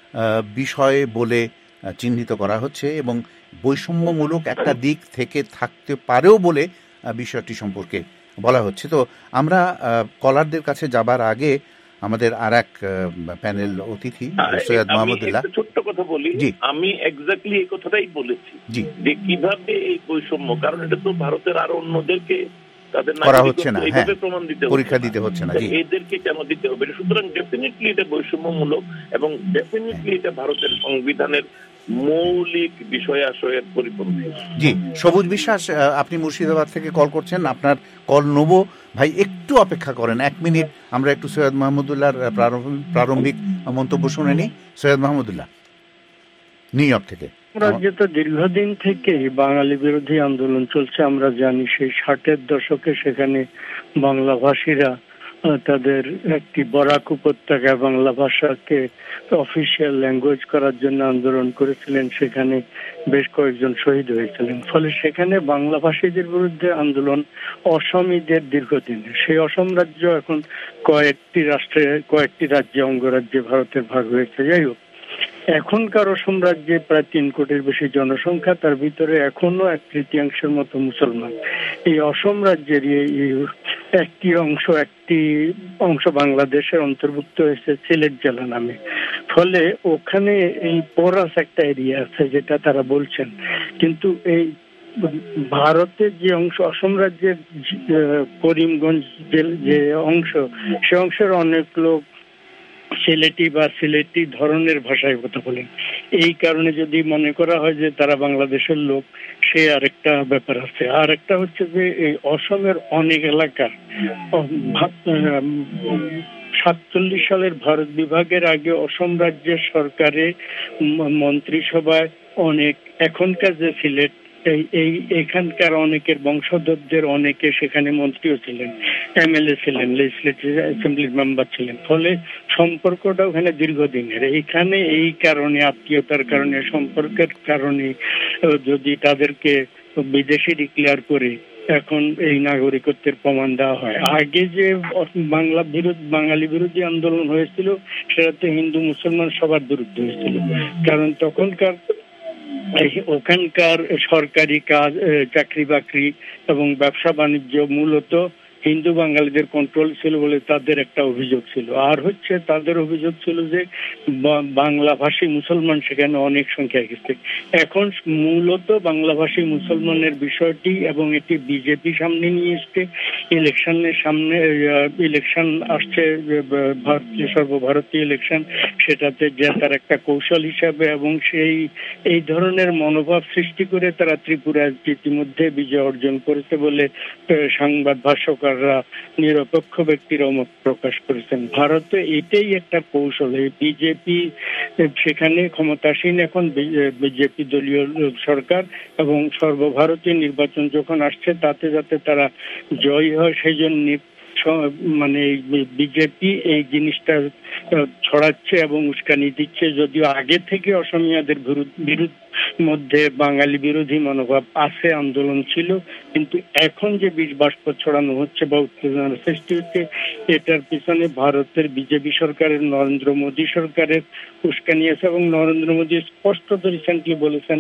S1: বিষয় বলে চিহ্নিত করা হচ্ছে, এবং বৈষম্যমূলক একটা দিক থেকে থাকতে পারেও বলে বিষয়টি সম্পর্কে বলা হচ্ছে। তো আমরা কলারদের কাছে যাবার আগে আমাদের আর এক প্যানেল অতিথি সৈয়দ মাহমুদুল্লাহ,
S13: ছোট্ট কথা বলি। আমি এক্স্যাক্টলি এই কথাটাই বলেছি যে কিভাবে এই বৈষম্য, কারণ এটা তো ভারতের আর অন্যদেরকে তাদের
S1: করা হচ্ছে না, হ্যাঁ,
S13: প্রমাণ দিতে
S1: পরীক্ষা দিতে হচ্ছে না,
S13: এদেরকে কেন দিতে হবে? সুতরাং ডেফিনেটলি এটা বৈষম্যমূলক, এবং ডেফিনেটলি এটা ভারতের সংবিধানের মৌলিক বিষয় আশয়ের পরিপন্থী।
S1: জি, সবুজ বিশ্বাস, আপনি মুর্শিদাবাদ থেকে কল করছেন, আপনার কল নেব ভাই, একটু অপেক্ষা করেন এক মিনিট, আমরা একটু সৈয়দ মাহমুদুল্লাহর প্রারম্ভিক মন্তব্য শুনে নিই। সৈয়দ মাহমুদুল্লাহ, নিউ ইয়র্ক থেকে।
S14: রাজ্যে তো দীর্ঘদিন থেকে বাঙালি বিরোধী আন্দোলন চলছে, আমরা জানি। সেই ষাটের দশকে সেখানে বাংলাভাষীরা তাদের একটি বরাক উপত্যকায় বাংলা ভাষাকে অফিসিয়াল ল্যাঙ্গুয়েজ করার জন্য আন্দোলন করেছিলেন, সেখানে বেশ কয়েকজন শহীদ হয়েছিলেন। ফলে সেখানে বাংলা ভাষীদের বিরুদ্ধে আন্দোলন অসমীদের দীর্ঘদিনের। সেই অসম রাজ্য এখন কয়েকটি রাষ্ট্রে, কয়েকটি রাজ্যে, অঙ্গরাজ্যে ভারতের ভাগ হয়েছে। যাই হোক, এখনকার অসম রাজ্যে প্রায় তিন কোটির বেশি জনসংখ্যা, তার ভিতরে এখনো এক তৃতীয়াংশের মতো মুসলমান। এই অসম রাজ্যের একটি অংশ একটি অংশ বাংলাদেশের অন্তর্ভুক্ত হয়েছে সিলেট জেলা নামে। ফলে ওখানে এই পোরাস একটা এরিয়া আছে যেটা তারা বলছেন, কিন্তু এই ভারতের যে অংশ, অসম রাজ্যের করিমগঞ্জ যে অংশ, সে অংশের অনেক লোক সিলেটি বা সিলেটি ধরনের ভাষায় কথা বলেন। এই কারণে যদি মনে করা হয় যে তারা বাংলাদেশের লোক, সে আরেকটা ব্যাপার আছে। আর একটা হচ্ছে যে এই অসমের অনেক এলাকা সাতচল্লিশ সালের ভারত বিভাগের আগে অসম রাজ্যের সরকারে মন্ত্রিসভায় অনেক এখনকার যে সিলেট, এই এই এখানকার অনেকের বংশধরদের অনেকে সেখানে মন্ত্রীও ছিলেন, এমএলএ ছিলেন, লেজিসলেটিভ অ্যাসেম্বলির মেম্বার ছিলেন। ফলে সম্পর্কটা ওখানে দীর্ঘদিনের। এইখানে এই কারণে, আত্মীয়তার কারণে, সম্পর্কের কারণে যদি তাদেরকে বিদেশি ডিক্লেয়ার করে এখন এই নাগরিকত্বের প্রমাণ দেওয়া হয়। আগে যে বাংলা বিরোধী বাঙালি বিরোধী আন্দোলন হয়েছিল সেটা তো হিন্দু মুসলমান সবার বিরুদ্ধে হয়েছিল, কারণ তখনকার ওখানকার সরকারি কাজ, চাকরি বাকরি এবং ব্যবসা বাণিজ্য মূলত হিন্দু বাঙালিদের কন্ট্রোল ছিল বলে তাদের একটা অভিযোগ ছিল। আর হচ্ছে তাদের অভিযোগ ছিল যে বাংলাভাষী মুসলমান সেখানে অনেক সংখ্যায় গেছে। এখন মূলত বাংলাভাষী মুসলমানের বিষয়টি এবং এটি বিজেপি সামনে নিয়ে এসছে। ইলেকশনের সামনে ইলেকশন আসছে, ভারতীয় সর্বভারতীয় ইলেকশন, সেটাতে জেতার একটা কৌশল হিসাবে এবং সেই এই ধরনের মনোভাব সৃষ্টি করে তারা ত্রিপুরায় ইতিমধ্যে বিজয় অর্জন করেছে বলে সংবাদ ভাষ্যকার নিরপেক্ষ ব্যক্তিরা মত প্রকাশ করেছেন। ভারতে এটাই একটা কৌশল। এই বিজেপি সেখানে ক্ষমতাসীন এখন বিজেপি দলীয় সরকার এবং সর্বভারতীয় নির্বাচন যখন আসছে তাতে যাতে তারা জয়ী হয় সেই জন্য মানে বিজেপি এই জিনিসটা ছড়াচ্ছে এবং উস্কানি দিচ্ছে। যদিও আগে থেকে অসমীয়াদের বিরুদ্ধ মধ্যে বাঙালি বিরোধী মনোভাব আছে, আন্দোলন ছিল, কিন্তু এখন যে বিষ বাষ্প ছড়ানো হচ্ছে বা উত্তেজনার সৃষ্টি হচ্ছে এটার পিছনে ভারতের বিজেপি সরকারের, নরেন্দ্র মোদী সরকারের উস্কানি আছে। এবং নরেন্দ্র মোদী স্পষ্টত রিসেন্টলি বলেছেন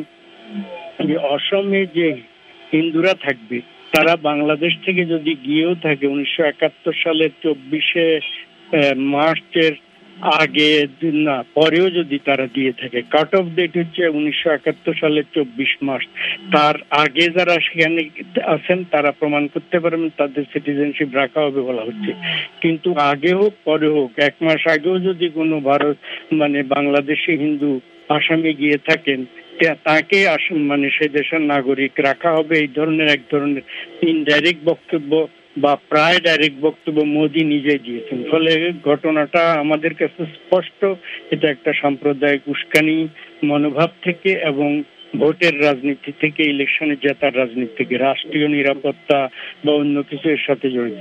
S14: যে অসমে যে হিন্দুরা থাকবে তারা বাংলাদেশ থেকে যদি গিয়েও থাকে উনিশশো একাত্তর সালের চব্বিশে মার্চের আগে না পরেও যদি তারা দিয়ে থাকে, কাট অফ ডেট হচ্ছে উনিশশো একাত্তর সালের চব্বিশ মার্চ, তার আগে যারা সেখানে আছেন তারা প্রমাণ করতে পারবেন তাদের সিটিজেনশিপ রাখা হবে বলা হচ্ছে। কিন্তু আগে হোক পরে হোক, এক মাস আগেও যদি কোনো ভারত মানে বাংলাদেশি হিন্দু আসামে গিয়ে থাকেন তাকে মানে সে দেশের নাগরিক রাখা হবে। এই ধরনের এক ধরনের ইনডাইরেক্ট বক্তব্য বা প্রায় ডাইরেক্ট বক্তব্য মোদি নিজে দিয়েছেন। ফলে ঘটনাটা আমাদের কাছে স্পষ্ট, এটা একটা সাম্প্রদায়িক উস্কানি মনোভাব থেকে এবং ভোটের রাজনীতি থেকে, ইলেকশনে জেতার রাজনীতি থেকে, রাষ্ট্রীয় নিরাপত্তা বা অন্য কিছু এর সাথে জড়িত।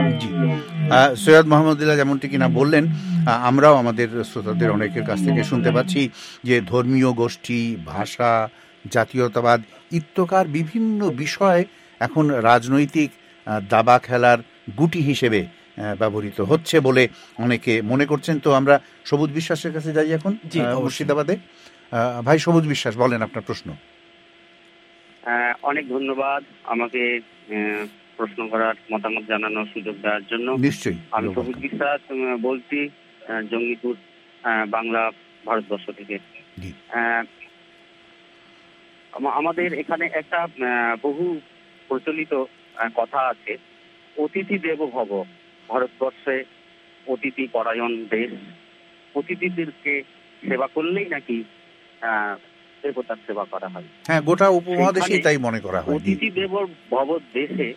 S1: সৈয়দ মোহাম্মদুল্লাহ যেমনটি কিনা বললেন, আমরাও আমাদের শ্রোতাদের অনেকের কাছ থেকে শুনতে পাচ্ছি যে ধর্মীয় গোষ্ঠী, ভাষা, জাতীয়তাবাদ ইত্যাকার বিভিন্ন বিষয় এখন রাজনৈতিক দাবা খেলার গুটি হিসেবে ব্যবহৃত হচ্ছে বলে অনেকে মনে করছেন। তো আমরা সবুজ বিশ্বাসের কাছে যাই এখন মুর্শিদাবাদে। ভাই সবুজ বিশ্বাস, বলেন আপনার প্রশ্ন।
S15: অনেক ধন্যবাদ আমাকে প্রশ্ন করার, মতামত জানানোর সুযোগ দেওয়ার জন্য।
S1: নিশ্চয়ই।
S15: আমি সবুজ বিশ্বাস বলছি জঙ্গিপুর, বাংলা ভারতবর্ষ থেকে। আমাদের এখানে একটা বহু প্রচলিত কথা আছে, অতিথি দেবো ভব। ভারতবর্ষে অতিথি পরায়ণ দেশ, অতিথিদেরকে সেবা করলেই নাকি দেবতার সেবা করা হয়।
S1: হ্যাঁ, গোটা উপমহাদেশে তাই মনে করা হয়।
S15: অতিথি দেবো ভব দেশে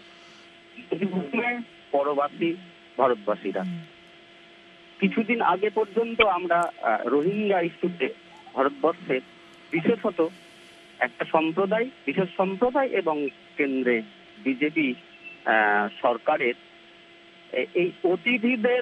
S15: পরবাসী ভারতবাসীরা। কিছুদিন আগে পর্যন্ত আমরা রোহিঙ্গা ইস্যুতে ভারতবর্ষে বিশেষত একটা সম্প্রদায়, বিশেষ সম্প্রদায় এবং কেন্দ্রে বিজেপি সরকারের এই অতিথিদের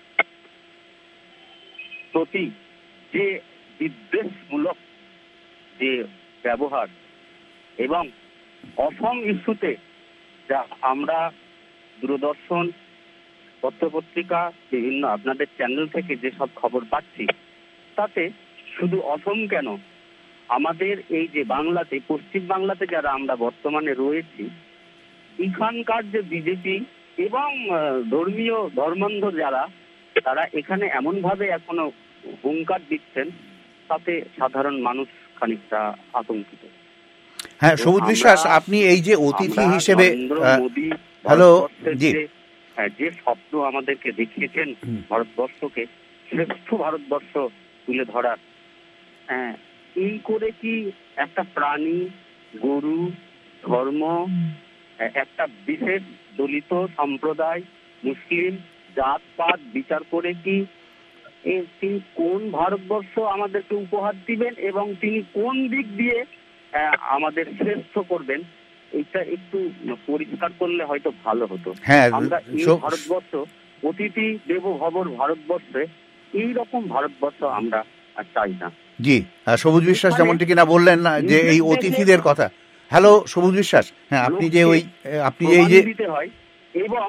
S15: প্রতি যে বিদ্বেষমূলক যে ব্যবহার এবং অসম ইস্যুতে যা আমরা দূরদর্শন, পত্রপত্রিকা, বিভিন্ন আপনাদের চ্যানেল থেকে যেসব খবর পাচ্ছি, তাতে শুধু অসম কেন, আমাদের এই যে বাংলাতে, পশ্চিম বাংলাতে যারা আমরা বর্তমানে রয়েছি, এখানকার যে বিজেপি এবং ধর্মীয় ধর্মান্ধ যারা, তারা এখানে এমন ভাবে এখনো হুঙ্কার দিচ্ছেন, তাতে সাধারণ মানুষ খানিকটা আতঙ্কিত।
S1: হ্যাঁ, সবুজ বিশ্বাস, আপনি এই যে অতিথি হিসেবে হ্যালো জি
S15: যে স্বপ্ন আমাদেরকে দেখিয়েছেন ভারতবর্ষকে শ্রেষ্ঠ ভারতবর্ষ তুলে ধরার, হ্যাঁ, এই করে কি একটা প্রাণী, গরু, ধর্ম, একটা বিশেষ দলিত সম্প্রদায়, মুসলিম জাতপাত বিচার করে কি তিনি কোন ভারতবর্ষ আমাদেরকে উপহার দিবেন এবং তিনি কোন দিক দিয়ে আমাদের শ্রেষ্ঠ করবেন, এটা একটু পরিষ্কার করলে হয়তো ভালো হতো। আমরা এই ভারতবর্ষ, অতিথি দেব ভবর ভারতবর্ষে এইরকম ভারতবর্ষ আমরা চাই না।
S1: জি, সবুজ বিশ্বাস যেমনটি কিনা বললেন না যে এই অতিথিদের কথা, হ্যালো সবুজ বিশ্বাস, হ্যাঁ আপনি যে ওই আপনি এই যে
S15: দিতে হয় এবং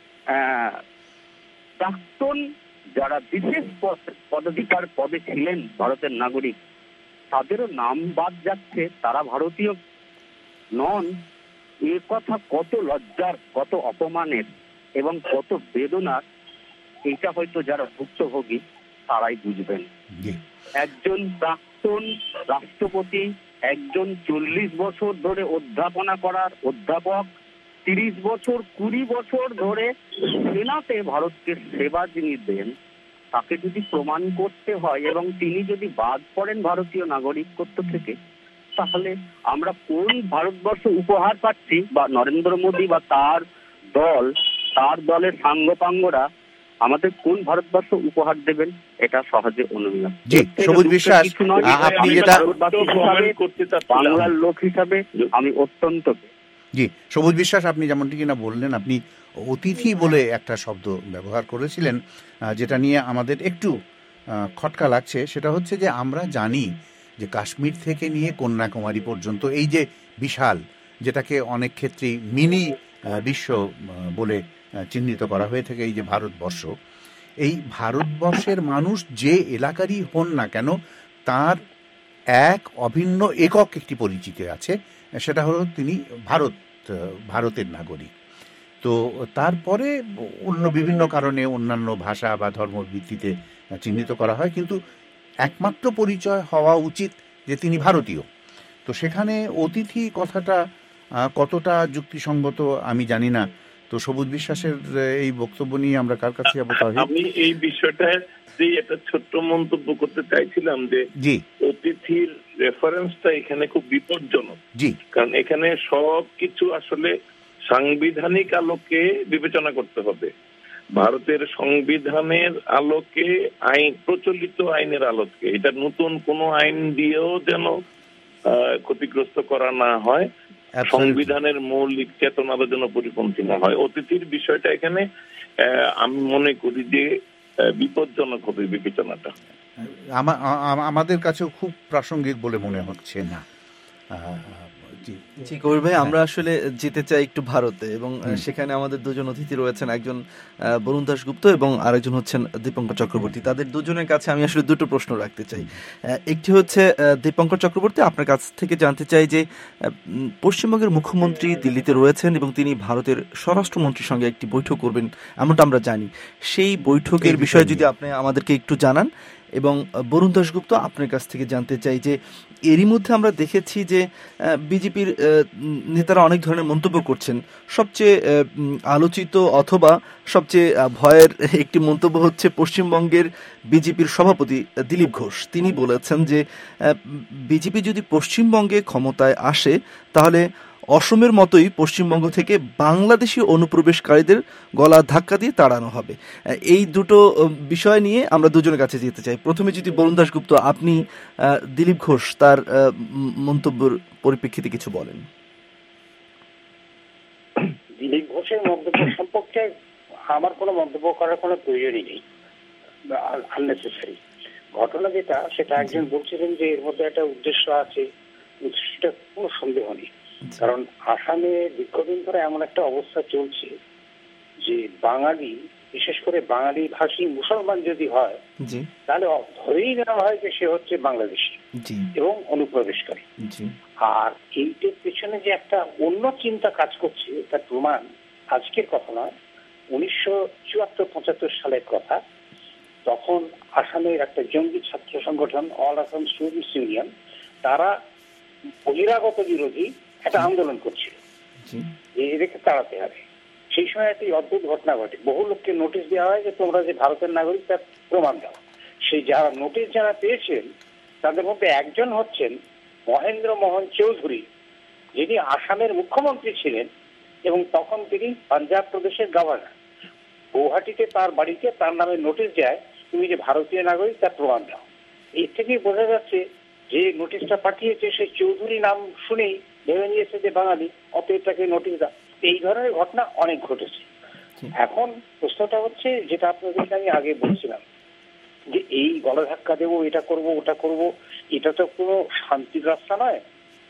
S15: প্রাক্তন যারা বিশেষ পদাধিকার পদে ছিলেন ভারতের নাগরিক তাদেরও নাম বাদ যাচ্ছে, তারা ভারতীয় নন। এ কথা কত লজ্জার, কত অপমানের এবং কত বেদনার, এটা হয়তো যারা ভুক্তভোগী তারাই বুঝবেন। একজন প্রাক্তন রাষ্ট্রপতি, একজন চল্লিশ বছর ধরে অধ্যাপনা করার অধ্যাপক, তিরিশ বছর কুড়ি বছর ধরে সেনাতে ভারতকে সেবা যিনি দেন, তাকে যদি প্রমাণ করতে হয় এবং তিনি যদি বাদ পড়েন ভারতীয় নাগরিকত্ব থেকে, তাহলে আমরা কোন ভারতবর্ষ উপহার পাচ্ছি? বা নরেন্দ্র মোদী বা তার দল, তার দলের সাঙ্গপাঙ্গরা আমাদের কোন ভারতবর্ষ উপহার দেবেন? এটা সহজে অনুমিত।
S1: জি সবুজ বিশ্বাস, আপনি যেটা
S15: বাংলার লোক হিসাবে আমি অত্যন্ত
S1: জি সবুজ বিশ্বাস আপনি যেমনটি কিনা বললেন, আপনি অতিথি বলে একটা শব্দ ব্যবহার করেছিলেন, যেটা নিয়ে আমাদের একটু খটকা লাগছে। সেটা হচ্ছে যে আমরা জানি যে কাশ্মীর থেকে নিয়ে কন্যাকুমারী পর্যন্ত এই যে বিশাল, যেটাকে অনেক ক্ষেত্রেই মিনি বিশ্ব বলে চিহ্নিত করা হয়ে থাকে, এই যে ভারতবর্ষ, এই ভারতবর্ষের মানুষ যে এলাকারই হন না কেন তার এক অভিন্ন একক একটি পরিচিতি আছে, সেটা হলো তিনি ভারত ভারতের নাগরিক। তো তারপরে অন্য বিভিন্ন কারণে অন্যান্য ভাষা বা ধর্মের ভিত্তিতে চিহ্নিত করা হয়, কিন্তু একমাত্র পরিচয় হওয়া উচিত যে তিনি ভারতীয়। তো সেখানে অতিথি কথাটা কতটা যুক্তিসঙ্গত আমি জানি না। তো সবুজ বিশ্বাসের এই বক্তব্য নিয়ে আমরা কার কাছে যাবো?
S13: আমি এই বিষয়টা একটা ছোট্ট মন্তব্য করতে চাইছিলাম যে
S1: জি
S13: অতিথির রেফারেন্সটা এখানে খুব বিপজ্জনক।
S1: জি
S13: কারণ এখানে সব কিছু আসলে সাংবিধানিক আলোকে বিবেচনা করতে হবে। ভারতের সংবিধানের আলোকে, আইন প্রচলিত আইনের আলোকে, এটা নতুন কোনো আইন দিয়েও যেন ক্ষতিগ্রস্ত করা না হয়, সংবিধানের মৌলিক চেতনার জন্য পরিপন্থী না হয়। অতিথির বিষয়টা এখানে আমি মনে করি যে বিপজ্জনক হবে বিবেচনাটা।
S1: আমাদের কাছেও খুব প্রাসঙ্গিক বলে মনে হচ্ছে না।
S11: জি কবির ভাই, আমরা আসলে যেতে চাই একটু ভারতে, এবং সেখানে আমাদের দুজন অতিথি রয়েছেন, একজন বরুণ দাশগুপ্ত এবং আরেকজন হচ্ছেন দীপঙ্কর চক্রবর্তী। তাদের দুজনের কাছে আমি আসলে দুটো প্রশ্ন রাখতে চাই। একটি হচ্ছে দীপঙ্কর চক্রবর্তী, আপনার কাছ থেকে জানতে চাই যে পশ্চিমবঙ্গের মুখ্যমন্ত্রী দিল্লিতে রয়েছেন এবং তিনি ভারতের স্বরাষ্ট্রমন্ত্রীর সঙ্গে একটি বৈঠক করবেন এমনটা আমরা জানি। সেই বৈঠকের বিষয়ে যদি আপনি আমাদেরকে একটু জানান। এবং বরুণ দাশগুপ্ত, আপনার কাছ থেকে জানতে চাই যে এরই মধ্যে আমরা দেখেছি যে বিজেপির নেতারা অনেক ধরনের মন্তব্য করছেন। সবচেয়ে আলোচিত অথবা সবচেয়ে ভয়ের একটি মন্তব্য হচ্ছে পশ্চিমবঙ্গের বিজেপির সভাপতি দিলীপ ঘোষ। তিনি বলেছেন যে বিজেপি যদি পশ্চিমবঙ্গে ক্ষমতায় আসে তাহলে অসমের মতোই পশ্চিমবঙ্গ থেকে বাংলাদেশি অনুপ্রবেশকারীদের গলা ধাক্কা দিয়ে তাড়ানো হবে। এই দুটো বিষয় নিয়ে আমরা দুজনের কাছে যেতে চাই। প্রথমে যদি বরুণ দাশগুপ্ত, আপনি দিলীপ ঘোষ তার মন্তব্যের পরিপ্রেক্ষিতে কিছু বলেন।
S12: দিলীপ ঘোষের মন্তব্য সম্পর্কে আমার কোনো মন্তব্য করার কোনো প্রয়োজনই নেই, আননেসেসারি। ঘটনা যেটা, সেটা একজন বলছিলেন যে এর মধ্যে একটা উদ্দেশ্য আছে, সেটা কোনো সন্দেহ নেই। কারণ আসামে দীর্ঘদিন ধরে এমন একটা অবস্থা চলছে যে বাঙালি, বিশেষ করে বাঙালি ভাষী মুসলমান যদি হয় তাহলে ধরেই নেওয়া হয় যে সে হচ্ছে বাংলাদেশি এবং অনুপ্রবেশকারী। আর এইটার পেছনে যে একটা অন্য চিন্তা কাজ করছে তার প্রমাণ আজকের কথা নয়, উনিশশো চুয়াত্তর পঁচাত্তর সালের কথা। তখন আসামের একটা জঙ্গি ছাত্র সংগঠন অল আসাম স্টুডেন্টস ইউনিয়ন, তারা বহিরাগত বিরোধী একটা আন্দোলন করছিল, এদেরকে তাড়াতে হবে। সেই সময় একটি অদ্ভুত ঘটনা ঘটে, বহু লোককে নোটিশ দেওয়া হয় যে তোমরা যে ভারতের নাগরিক তার প্রমাণ দাও। সেই যারা নোটিশ যারা পেয়েছেন তাদের মধ্যে একজন হচ্ছেন মহেন্দ্র মোহন চৌধুরী, যিনি আসামের মুখ্যমন্ত্রী ছিলেন এবং তখন তিনি পাঞ্জাব প্রদেশের গভর্নর। গৌহাটিতে তার বাড়িতে তার নামে নোটিশ দেয়, তুমি যে ভারতীয় নাগরিক তার প্রমাণ দাও। এর থেকেই বোঝা যাচ্ছে যে নোটিশটা পাঠিয়েছে সে চৌধুরী নাম শুনেই ভেবে নিয়েছে যে বাঙালি, অতএব তাকে নোটিশ দাও। এই ধরনের ঘটনা অনেক ঘটেছে। এখন প্রশ্নটা হচ্ছে, যেটা আপনাদেরকে আমি আগে বলছিলাম, যে এই গলা ধাক্কা দেবো, এটা করব, ওটা করব, এটা তো কোনো শান্তির রাস্তা নয়।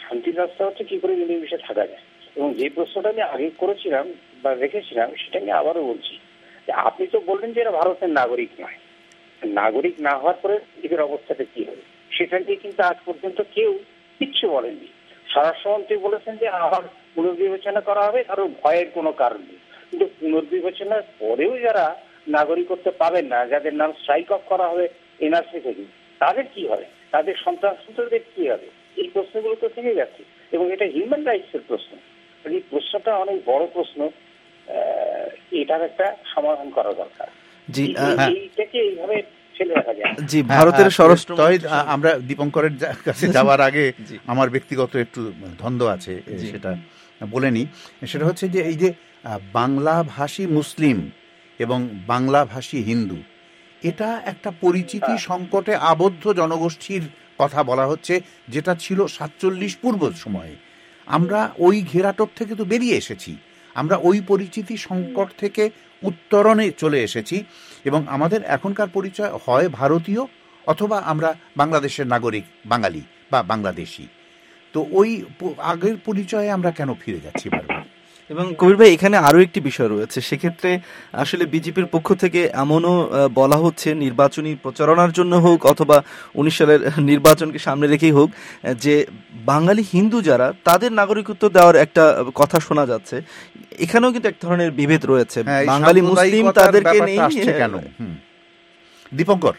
S12: শান্তির রাস্তা হচ্ছে কি করে মিলেমিশে থাকা যায়। এবং যে প্রশ্নটা আমি আগে করেছিলাম বা রেখেছিলাম সেটা আমি আবারও বলছি যে আপনি তো বললেন যে এরা ভারতের নাগরিক নয়, নাগরিক না হওয়ার পরে এদের অবস্থাটা কি হবে সেটা নিয়ে কিন্তু আজ পর্যন্ত কেউ কিচ্ছু বলেননি। স্বরাষ্ট্রমন্ত্রী বলেছেন যে আবার পুনর্বিবেচনা করা হবে, কারণ ভয়ের কোনো কারণ নেই। কিন্তু পুনর্বিবেচনার পরেও যারা নাগরিকত্ব পাবেন না, যাদের নাম স্ট্রাইক অফ করা হবে এনআরসি থেকে, তাদের কি হবে, তাদের সন্তান সন্ততিদের কি হবে, এই প্রশ্নগুলো তো থেকে গেছে এবং এটা হিউম্যান রাইটস এর প্রশ্ন। এই প্রশ্নটা অনেক বড় প্রশ্ন, এটার একটা সমাধান করা দরকার। এইটাকে এইভাবে ফেলে রাখা যায়।
S11: জি, ভারতের স্বরাষ্ট্র
S1: আমরা দীপঙ্করের কাছে যাওয়ার আগে আমার ব্যক্তিগত একটু দ্বন্দ্ব আছে, সেটা বলে নি। সেটা হচ্ছে যে এই যে বাংলাভাষী মুসলিম এবং বাংলাভাষী হিন্দু, এটা একটা পরিচিতি সংকটে আবদ্ধ জনগোষ্ঠীর কথা বলা হচ্ছে, যেটা ছিল সাতচল্লিশ পূর্ব সময়ে। আমরা ওই ঘেরাটোপ থেকে তো বেরিয়ে এসেছি, আমরা ওই পরিচিতি সংকট থেকে উত্তরণে চলে এসেছি এবং আমাদের এখনকার পরিচয় হয় ভারতীয় অথবা আমরা বাংলাদেশের নাগরিক, বাঙালি বা বাংলাদেশি। তো ওই আগের পরিচয়ে আমরা কেন ফিরে যাচ্ছি বারবার?
S11: এবং কবির ভাই, এখানে আরও একটি বিষয় রয়েছে। সেক্ষেত্রে আসলে বিজেপির পক্ষ থেকে এমনও বলা হচ্ছে, নির্বাচনী প্রচারণার জন্য হোক অথবা উনিশ সালের নির্বাচনকে সামনে রেখেই হোক, যে বাঙালি হিন্দু যারা, তাদের নাগরিকত্ব দেওয়ার একটা কথা শোনা যাচ্ছে। এখানেও কিন্তু এক ধরনের বিভেদ রয়েছে, বাঙালি মুসলিম তাদেরকে নেই
S1: কেন? দীপঙ্কর,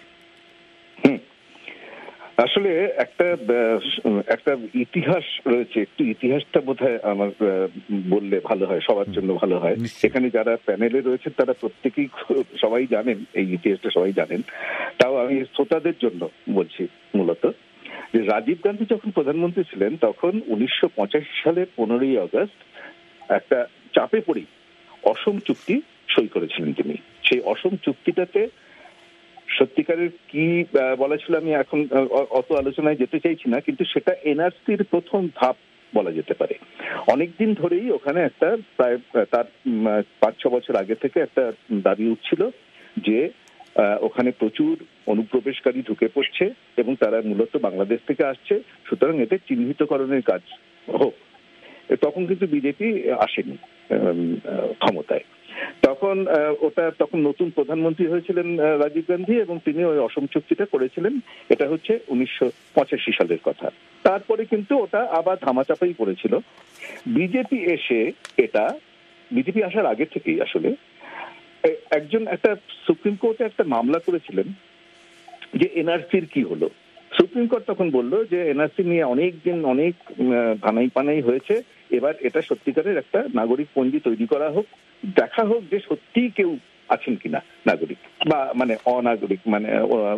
S10: আসলে একটা একটা ইতিহাস রয়েছে, একটু ইতিহাসটা বোধহয় আমার বললে ভালো হয়, সবার জন্য ভালো হয়। এখানে যারা প্যানেলে রয়েছে তারা প্রত্যেকেই সবাই জানেন, এই ইতিহাসটা সবাই জানেন। তাও আমি শ্রোতাদের জন্য বলছি মূলত যে রাজীব গান্ধী যখন প্রধানমন্ত্রী ছিলেন তখন উনিশশো পঁচাশি সালের পনেরোই আগস্ট একটা চাপে পড়ি অসম চুক্তি সই করেছিলেন তিনি। সেই অসম চুক্তিটাতে সত্যিকারের কি বলা ছিল আমি এখন অত আলোচনায় যেতে চাইছি না, কিন্তু সেটা এনআরসির প্রথম ধাপ বলা যেতে পারে। অনেকদিন ধরেই ওখানে একটা প্রায় তার পাঁচ ছ বছর আগে থেকে একটা দাবি উঠছিল যে ওখানে প্রচুর অনুপ্রবেশকারী ঢুকে পড়ছে এবং তারা মূলত বাংলাদেশ থেকে আসছে, সুতরাং এতে চিহ্নিতকরণের কাজ হোক। তখন কিন্তু বিজেপি আসেনি ক্ষমতায়। তখন ওটা তখন নতুন প্রধানমন্ত্রী হয়েছিলেন রাজীব গান্ধী এবং তিনি ওই অসম চুক্তিটা করেছিলেন। এটা হচ্ছে উনিশশো পঁচাশি সালের কথা। তারপরে কিন্তু ওটা আবার ধামাচাপাই পড়েছিল। বিজেপি এসে এটা বিজেপি আসার আগে থেকেই আসলে একজন একটা সুপ্রিম কোর্টে একটা মামলা করেছিলেন যে এনআরসির কি হলো। সুপ্রিম কোর্ট তখন বললো যে এনআরসি নিয়ে অনেক দিন অনেক ভানাই পানাই হয়েছে, এবার এটা সত্যিকারের একটা নাগরিক পঞ্জি তৈরি করা হোক, দেখা হোক যে সত্যি কেউ আছেন কিনা নাগরিক বা মানে অনাগরিক, মানে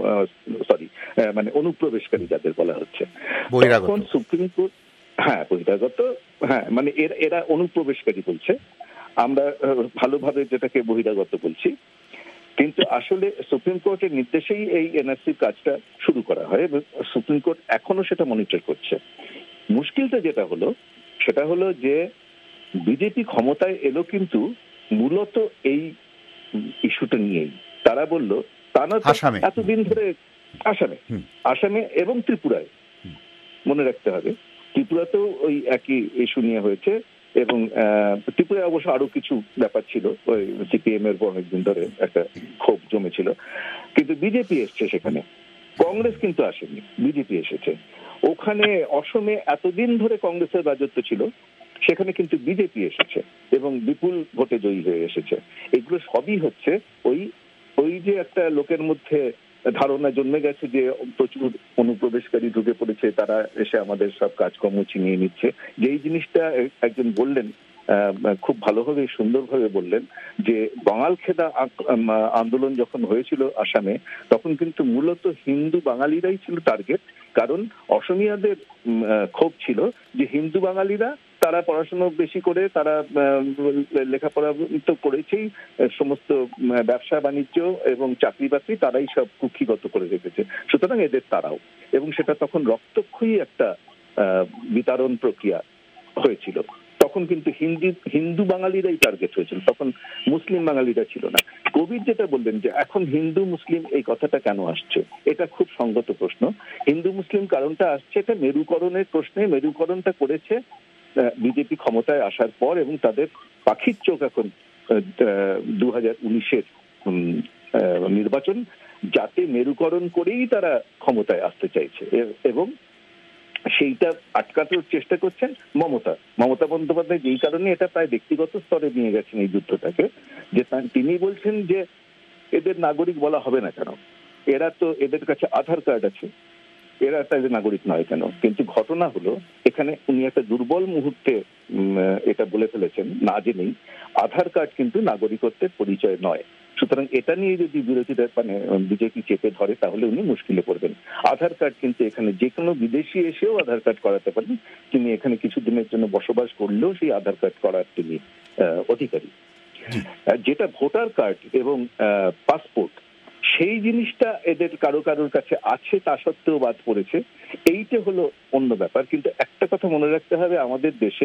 S10: সরি মানে অনুপ্রবেশকারী যাদের বলা হচ্ছে। তখন সুপ্রিম কোর্ট, হ্যাঁ বহিরাগত, হ্যাঁ মানে এরা এরা অনুপ্রবেশকারী বলছে, আমরা ভালোভাবে যেটাকে বহিরাগত বলছি। কিন্তু আসলে সুপ্রিম কোর্টের নির্দেশেই এই এনআরসির কাজটা শুরু করা হয় এবং সুপ্রিম কোর্ট এখনো সেটা মনিটর করছে। মুশকিলটা যেটা হলো সেটা হলো যে বিজেপি ক্ষমতায় এলো কিন্তু মূলত এই ইস্যুটা নিয়েই। তারা বলল তা না এতদিন ধরে আসামে আসামে এবং ত্রিপুরায়, মনে রাখতে হবে ত্রিপুরাতেও ওই একই ইস্যু নিয়ে হয়েছে এবং ত্রিপুরায় অবশ্য আরো কিছু ব্যাপার ছিল, ওই সিপিএম এর অনেকদিন ধরে একটা ক্ষোভ জমেছিল। কিন্তু বিজেপি এসছে সেখানে, কংগ্রেস কিন্তু আসেনি, বিজেপি এসেছে। ওখানে অসমে এতদিন ধরে কংগ্রেসের রাজত্ব ছিল, সেখানে কিন্তু বিজেপি এসেছে এবং বিপুল ভোটে জয়ী হয়ে এসেছে। এগুলো সবই হচ্ছে ওই ওই যে একটা লোকের মধ্যে ধারণা জন্মে গেছে যে প্রচুর অনুপ্রবেশকারী ঢুকে পড়েছে, তারা এসে আমাদের সব কাজকর্ম ছিনিয়ে নিচ্ছে। যেই জিনিসটা একজন বললেন খুব ভালোভাবে সুন্দরভাবে বললেন যে বাঙালখেদা আন্দোলন যখন হয়েছিল আসামে তখন কিন্তু মূলত হিন্দু বাঙালিরাই ছিল টার্গেট, কারণ অসমিয়াদের ক্ষোভ ছিল যে হিন্দু বাঙালিরা তারা পড়াশোনা বেশি করে, তারা লেখাপড়া তো করেছেই, সমস্ত ব্যবসা বাণিজ্য এবং চাকরি বাকরি তারাই সব কুক্ষিগত করে রেখেছে, সুতরাং এদের তারাও, এবং সেটা তখন রক্তক্ষয়ী একটা বিতরণ প্রক্রিয়া হয়েছিল। তখন কিন্তু হিন্দি হিন্দু বাঙালিরাই টার্গেট হয়েছিল, তখন মুসলিম বাঙালিরা ছিল না। কবির যেটা বললেন যে এখন হিন্দু মুসলিম এই কথাটা কেন আসছে, এটা খুব সঙ্গত প্রশ্ন। হিন্দু মুসলিম কারণটা আসছে এটা মেরুকরণের প্রশ্নে। মেরুকরণটা করেছে বিজেপি ক্ষমতায় আসার পর, এবং তাদের পাখির চোখ এখন দু হাজার উনিশের নির্বাচন, যাতে মেরুকরণ করেই তারা ক্ষমতায় আসতে চাইছে, এবং সেইটা আটকানোর চেষ্টা করছেন মমতা মমতা বন্দ্যোপাধ্যায়। যেই কারণে এটা প্রায় ব্যক্তিগত স্তরে নিয়ে গেছেন এই যুদ্ধটাকে, যে তিনি বলছেন যে এদের নাগরিক বলা হবে না কেন, এরা তো এদের কাছে আধার কার্ড আছে, এরা তাদের নাগরিক নয় কেন। কিন্তু ঘটনা হলো এখানে উনি একটা দুর্বল মুহূর্তে এটা বলে ফেলেছেন না জেনেই, আধার কার্ড কিন্তু নাগরিকত্বের পরিচয় নয়। সুতরাং এটা নিয়ে যদি বিরোধীরা মানে বিজেপি চেপে ধরে তাহলে উনি মুশকিলে পড়বেন। আধার কার্ড কিন্তু এখানে যে কোনো বিদেশি এসেও আধার কার্ড করাতে পারেন, তিনি এখানে কিছুদিনের জন্য বসবাস করলেও সেই আধার কার্ড করার তিনি অধিকারী। যেটা ভোটার কার্ড এবং পাসপোর্ট, সেই জিনিসটা এদের কারো কারোর কাছে আছে, তা সত্ত্বেও বাদ পড়েছে, এইটা হলো অন্য ব্যাপার। কিন্তু একটা কথা মনে রাখতে হবে, আমাদের দেশে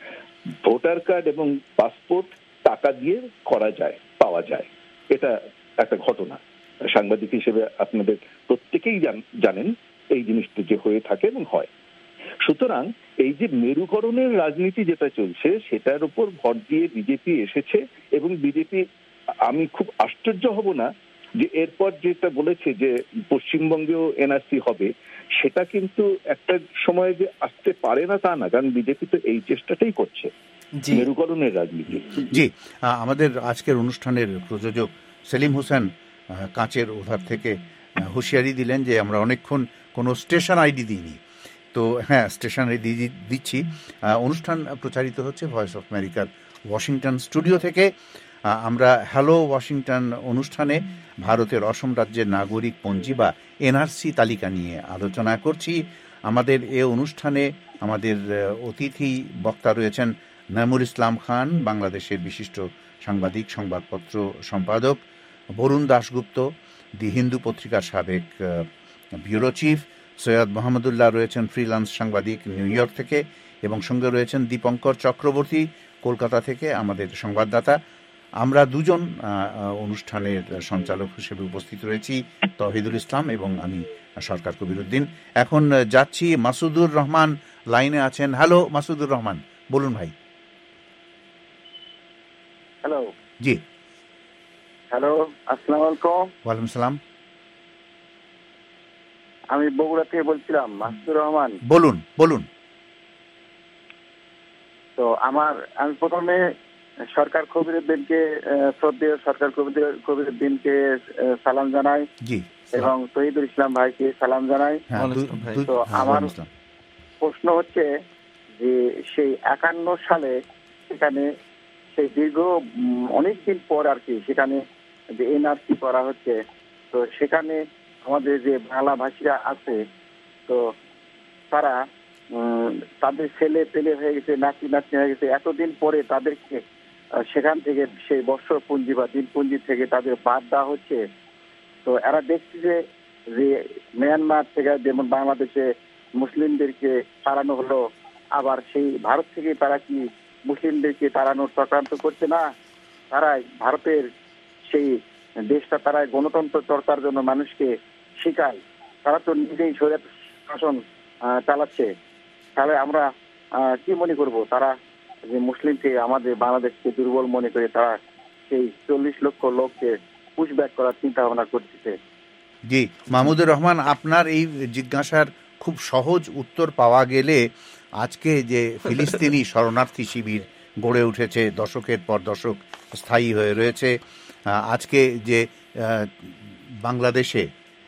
S10: ভোটার কার্ড এবং পাসপোর্ট টাকা দিয়ে করা যায়, পাওয়া যায়, এটা একটা ঘটনা। সাংবাদিক হিসেবে আপনাদের প্রত্যেকেই জানেন এই জিনিসটা যে হয়ে থাকে এবং হয়। সুতরাং এই যে মেরুকরণের রাজনীতি যেটা চলছে সেটার উপর ভর দিয়ে বিজেপি এসেছে, এবং বিজেপি, আমি খুব আশ্চর্য হব না যে এরপর যেটা বলেছে যে পশ্চিমবঙ্গেও এনআরসি হবে, সেটা কিন্তু একটা সময় যে আসতে পারে না তা না, কারণ বিজেপি তো এই চেষ্টাটাই করছে মেরুকরণের রাজনীতি।
S1: জি, আমাদের আজকের অনুষ্ঠানের প্রযোজক সেলিম হোসেন কাঁচের ওধার থেকে হুঁশিয়ারি দিলেন যে আমরা অনেকক্ষণ কোনো স্টেশন আইডি দিইনি। তো হ্যাঁ, স্টেশন আইডি দিচ্ছি। অনুষ্ঠান প্রচারিত হচ্ছে ভয়েস অফ আমেরিকার ওয়াশিংটন স্টুডিও থেকে। আমরা হ্যালো ওয়াশিংটন অনুষ্ঠানে ভারতের অসম রাজ্যের নাগরিক পঞ্জি বা এনআরসি তালিকা নিয়ে আলোচনা করছি। আমাদের এ অনুষ্ঠানে আমাদের অতিথি বক্তা রয়েছেন নাইমুল ইসলাম খান, বাংলাদেশের বিশিষ্ট সাংবাদিক, সংবাদপত্র সম্পাদক; বরুণ দাশগুপ্ত, দি হিন্দু পত্রিকার সাবেক ব্যুরো চিফ; সৈয়দ মোহাম্মদুল্লাহ রয়েছেন ফ্রিল্যান্স সাংবাদিক নিউ ইয়র্ক থেকে; এবং সঙ্গে রয়েছেন দীপঙ্কর চক্রবর্তী কলকাতা থেকে, আমাদের সংবাদদাতা। আমরা দুজন অনুষ্ঠানের সঞ্চালক হিসেবে উপস্থিত রয়েছি, তৌহিদুল ইসলাম এবং আমি সরকার কবিরউদ্দিন। এখন যাচ্ছি, মাসুদুর রহমান লাইনে আছেন। হ্যালো মাসুদুর রহমান, বলুন ভাই।
S16: হ্যালো।
S1: জি,
S16: হ্যালো, আসসালামু আলাইকুম।
S1: ওয়ালাইকুম সালাম।
S16: আমি বগুড়া থেকে বলছিলাম, মাসুদুর রহমান।
S1: বলুন বলুন।
S16: তো আমার, আমি প্রথমে সরকার কবিরউদ্দিনকে, শ্রদ্ধেয় সরকার কবিরউদ্দিনকে সালাম জানাই,
S1: জি,
S16: এবং তহিদুল ইসলাম ভাইকে সালাম জানাই। তো আমার প্রশ্ন হচ্ছে যে সেই একান্ন সালে সেখানে সেই দীর্ঘ অনেকদিন পর আর কি সেখানে যে এনআরসি করা হচ্ছে, তো সেখানে আমাদের যে বাংলা ভাষীরা আছে, তো তারা তাদের ছেলে পেলে হয়ে গেছে, নাতি নাতনি হয়ে গেছে, এতদিন পরে তাদেরকে সেখান থেকে সেই বর্ষপঞ্জি বা দিনপঞ্জি থেকে তাদের বাদ দেওয়া হচ্ছে। তো এরা দেখছে যে মিয়ানমার থেকে যেমন বাংলাদেশে মুসলিমদেরকে তাড়ানো হলো, আবার সেই ভারত থেকে তারা কি মুসলিমদেরকে তাড়ানোর চক্রান্ত করছে না? তারা ভারতের সেই দেশটা তারা গণতন্ত্র চর্চার জন্য মানুষকে শেখায়, তারা তো নিজেই স্বৈরাচার শাসন চালাচ্ছে। তাহলে আমরা কি মনে করব? তারা যে মুসলিমকে, আমাদের বাংলাদেশকে দুর্বল মনে করে তারা সেই চল্লিশ লক্ষ লোককে পুশব্যাক করার চিন্তা ভাবনা করতেছে।
S1: জি, মাহমুদুর রহমান, আপনার এই জিজ্ঞাসার খুব সহজ উত্তর পাওয়া গেলে আজকে যে ফিলিস্তিনি শরণার্থী শিবির গড়ে উঠেছে, দশকের পর দশক স্থায়ী হয়ে রয়েছে, আজকে যে বাংলাদেশে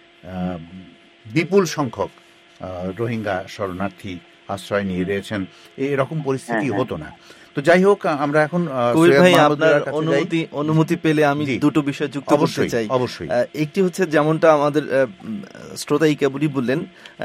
S1: বিপুল সংখ্যক রোহিঙ্গা শরণার্থী আশ্রয় নিয়ে রয়েছেন, এরকম পরিস্থিতি হতো না। তো যাই হোক, আমরা এখন
S11: অনুমতি অনুমতি পেলে আমি দুটো বিষয় যুক্ত করতে চাই।
S1: অবশ্যই।
S11: একটি হচ্ছে যেমনটা আমাদের শ্রোতা ইকাবুরি বললেন,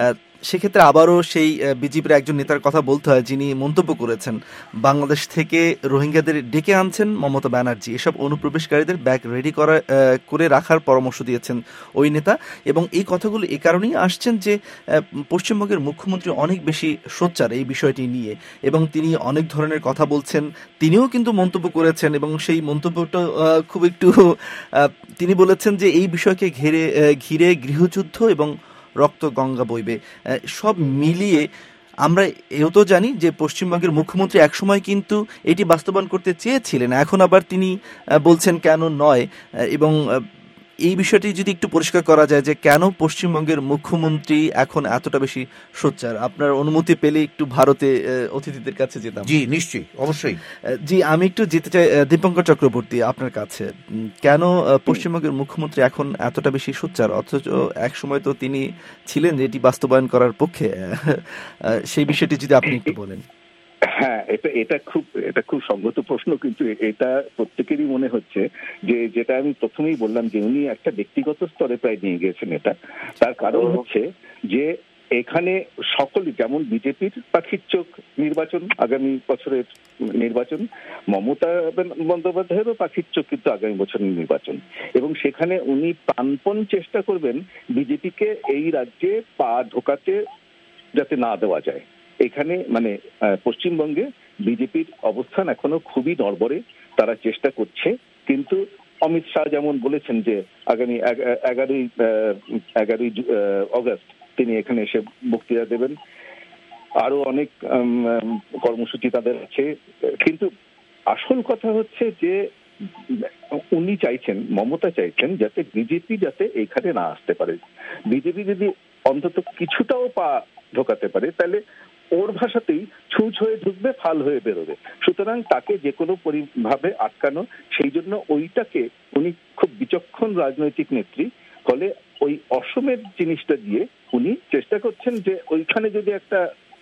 S11: সেক্ষেত্রে আবারও সেই বিজেপির একজন নেতার কথা বলতে হয়, যিনি মন্তব্য করেছেন বাংলাদেশ থেকে রোহিঙ্গাদের ডেকে আনছেন মমতা ব্যানার্জি, এসব অনুপ্রবেশকারীদের ব্যাগ রেডি করা করে রাখার পরামর্শ দিয়েছেন ওই নেতা। এবং এই কথাগুলো এই কারণেই আসছেন যে পশ্চিমবঙ্গের মুখ্যমন্ত্রী অনেক বেশি সোচ্চার এই বিষয়টি নিয়ে, এবং তিনি অনেক ধরনের কথা বলছেন। তিনিও কিন্তু মন্তব্য করেছেন, এবং সেই মন্তব্যটা খুব একটু, তিনি বলেছেন যে এই বিষয়কে ঘিরে ঘিরে গৃহযুদ্ধ এবং রক্ত গঙ্গা বইবে। সব মিলিয়ে আমরা এও তো জানি যে পশ্চিমবঙ্গের মুখ্যমন্ত্রী একসময় কিন্তু এটি বাস্তবায়ন করতে চেয়েছিলেন, এখন আবার তিনি বলছেন কেন নয়। এবং এই বিষয়টি যদি একটু পরিষ্কার করা যায় যে কেন পশ্চিমবঙ্গের মুখ্যমন্ত্রী এখন এতটা বেশি সোচ্চার, আপনার অনুমতি পেলে একটু ভারতে অতিথিদের কাছে যেতাম।
S1: জি নিশ্চয়ই, অবশ্যই।
S11: জি, আমি একটু যেতে চাই দীপঙ্কর চক্রবর্তী আপনার কাছে, কেন পশ্চিমবঙ্গের মুখ্যমন্ত্রী এখন এতটা বেশি সোচ্চার, অথচ এক সময় তো তিনি ছিলেন এটি বাস্তবায়ন করার পক্ষে, সেই বিষয়টি যদি আপনি একটু বলেন।
S10: হ্যাঁ, এটা এটা খুব এটা খুব সঙ্গত প্রশ্ন, কিন্তু এটা প্রত্যেকেরই মনে হচ্ছে যে, যেটা আমি প্রথমেই বললাম যে উনি একটা ব্যক্তিগত স্তরে প্রায় নিয়ে গেছেন এটা। তার কারণ হচ্ছে যে এখানে সকলে, যেমন বিজেপির পাখির চোখ নির্বাচন, আগামী বছরের নির্বাচন, মমতা বন্দ্যোপাধ্যায়েরও পাখির চোখ কিন্তু আগামী বছরের নির্বাচন, এবং সেখানে উনি প্রাণপণ চেষ্টা করবেন বিজেপিকে এই রাজ্যে পা ঢোকাতে যাতে না দেওয়া যায়। এখানে মানে পশ্চিমবঙ্গে বিজেপির অবস্থান এখনো খুবই নড়বড়ে, তারা চেষ্টা করছে। কিন্তু অমিত শাহ যেমন বলেছেন যে আগামী এগারোই এগারোই অগস্ট তিনি এখানে এসে বক্তৃতা দেবেন, আরো অনেক কর্মসূচি তাদের আছে। কিন্তু আসল কথা হচ্ছে যে উনি চাইছেন, মমতা চাইছেন যাতে বিজেপি যাতে এখানে না আসতে পারে। বিজেপি যদি অন্তত কিছুটাও পা ঢোকাতে পারে তাহলে ওর ভাষাতেই ছুঁচ হয়ে ঢুকবে, ফাল হয়ে বেরোবে। সুতরাং তাকে যে কোনো ভাবে আটকানো, সেই জন্য ওইটাকে উনি খুব বিচক্ষণ রাজনৈতিক নেত্রী, ফলে ওই অসমের জিনিসটা দিয়ে উনি চেষ্টা করছেন যে ওইখানে যদি একটা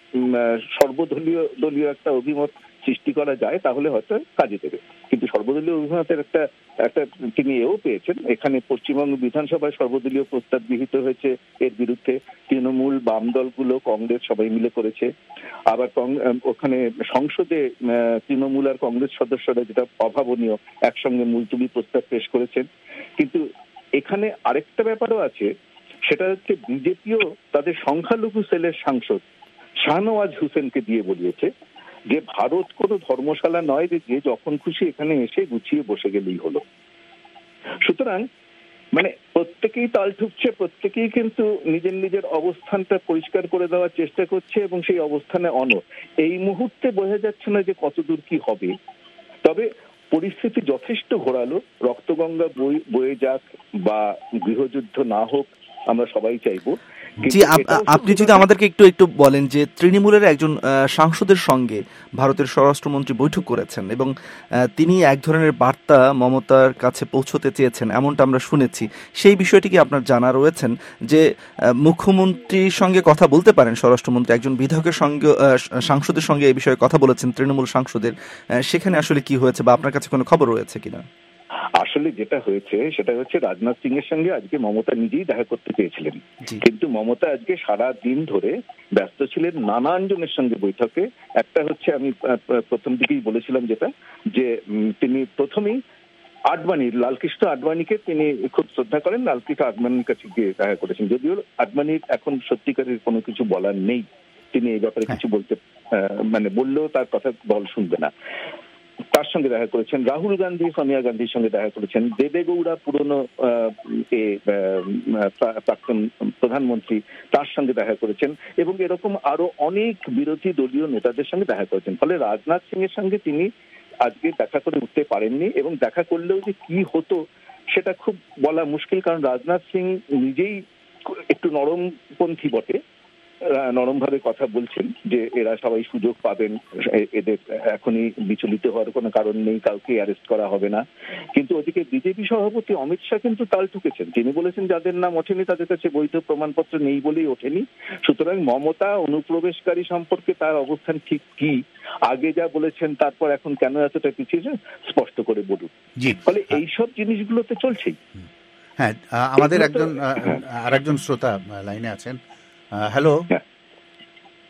S10: সর্বদলীয় দলীয় একটা অভিমত সৃষ্টি করা যায় তাহলে হয়তো কাজে দেবে। কিন্তু সর্বদলীয় অভিমতের একটা একটা তিনি এও পেয়েছেন, এখানে পশ্চিমবঙ্গ বিধানসভায় সর্বদলীয় প্রস্তাব গৃহীত হয়েছে এর বিরুদ্ধে, তৃণমূল, বাম দলগুলো, কংগ্রেস সবাই মিলে করেছে। আবার ওখানে সংসদে তৃণমূল আর কংগ্রেস সদস্যরা, যেটা অভাবনীয়, একসঙ্গে মুলতবি প্রস্তাব পেশ করেছেন। কিন্তু এখানে আরেকটা ব্যাপারও আছে, সেটা হচ্ছে বিজেপিও তাদের সংখ্যালঘু সেলের সাংসদ শাহনওয়াজ হোসেনকে দিয়ে বলিয়েছে যে ভারত কোনো ধর্মশালা নয় যে যে যখন খুশি এখানে এসে গুছিয়ে বসে গেলেই হলো। সুতরাং মানে প্রত্যেকেই তাল ঠুকছে, প্রত্যেকেই কিন্তু নিজের নিজের অবস্থানটা পরিষ্কার করে দেওয়ার চেষ্টা করছে, এবং সেই অবস্থানে অনড়। এই মুহূর্তে বোঝা যাচ্ছে না যে কতদূর কি হবে, তবে পরিস্থিতি যথেষ্ট ঘোরালো। রক্তগঙ্গা বয়ে যাক বা গৃহযুদ্ধ না হোক, আমরা সবাই চাইবো।
S11: জি, আপনি যদি আমাদেরকে একটু একটু বলেন যে তৃণমূলের একজন সাংসদের সঙ্গে ভারতের স্বরাষ্ট্রমন্ত্রী বৈঠক করেছেন, এবং তিনি এক ধরনের বার্তা মমতার কাছে পৌঁছতে চেয়েছেন, এমনটা আমরা শুনেছি। সেই বিষয়টি কি আপনার জানা রয়েছেন যে মুখ্যমন্ত্রীর সঙ্গে কথা বলতে পারেন স্বরাষ্ট্রমন্ত্রী, একজন বিধায়কের সঙ্গে, সাংসদের সঙ্গে এই বিষয়ে কথা বলেছেন, তৃণমূল সাংসদের, সেখানে আসলে কি হয়েছে বা আপনার কাছে কোনো খবর রয়েছে কিনা?
S10: আসলে যেটা হয়েছে সেটা হচ্ছে রাজনাথ সিং এর সঙ্গে আজকে মমতা নিজেই দেখা করতে চেয়েছিলেন, কিন্তু মমতা আজকে সারা দিন ধরে ব্যস্ত ছিলেন নানান জনের সঙ্গে বৈঠকে। একটা হচ্ছে, আমি প্রথম দিকেই বলেছিলাম যেটা, যে তিনি প্রথমেই আডবাণীর, লালকৃষ্ণ আডবাণীকে তিনি খুব শ্রদ্ধা করেন, লালকৃষ্ণ আডবাণীর কাছে গিয়ে দেখা করেছেন। যদিও আডবাণীর এখন সত্যিকারের কোনো কিছু বলার নেই, তিনি এই ব্যাপারে কিছু বলতে মানে বললেও তার কথা দল শুনবে না। তার সঙ্গে দেখা করেছেন রাহুল গান্ধী, সোনিয়া গান্ধীর সঙ্গে দেখা করেছেন, দেবেগৌড়া পুরনো প্রাক্তন প্রধানমন্ত্রী, তার সঙ্গে দেখা করেছেন, এবং এরকম আরো অনেক বিরোধী দলীয় নেতাদের সঙ্গে দেখা করেছেন। ফলে রাজনাথ সিং এর সঙ্গে তিনি আজকে দেখা করে উঠতে পারেননি, এবং দেখা করলেও যে কি হতো সেটা খুব বলা মুশকিল, কারণ রাজনাথ সিং নিজেই একটু নরমপন্থী বটে, নরম ভাবে কথা বলছেন যে এরা সবাই সুযোগ পাবেন, এদের এখনই বিচলিত হওয়ার কোনো কারণ নেই, কাউকে অ্যারেস্ট করা হবে না। কিন্তু ওদিকে বিজেপি সভাপতি অমিত শাহ কিন্তু তাল ঠুকেছেন, তিনি বলেছেন যাদের নাম ওঠেনি তাদের কাছে বৈধ প্রমাণপত্র নেই বলেই ওঠেনি। সুতরাং মমতা অনুপ্রবেশকারী সম্পর্কে তার অবস্থান ঠিক কি, আগে যা বলেছেন তারপর এখন কেন এতটা পিছিয়েছেন স্পষ্ট করে বলুন। ফলে এইসব জিনিসগুলো তো চলছেই।
S1: হ্যাঁ, আমাদের একজন আরেকজন শ্রোতা লাইনে আছেন। হ্যালো,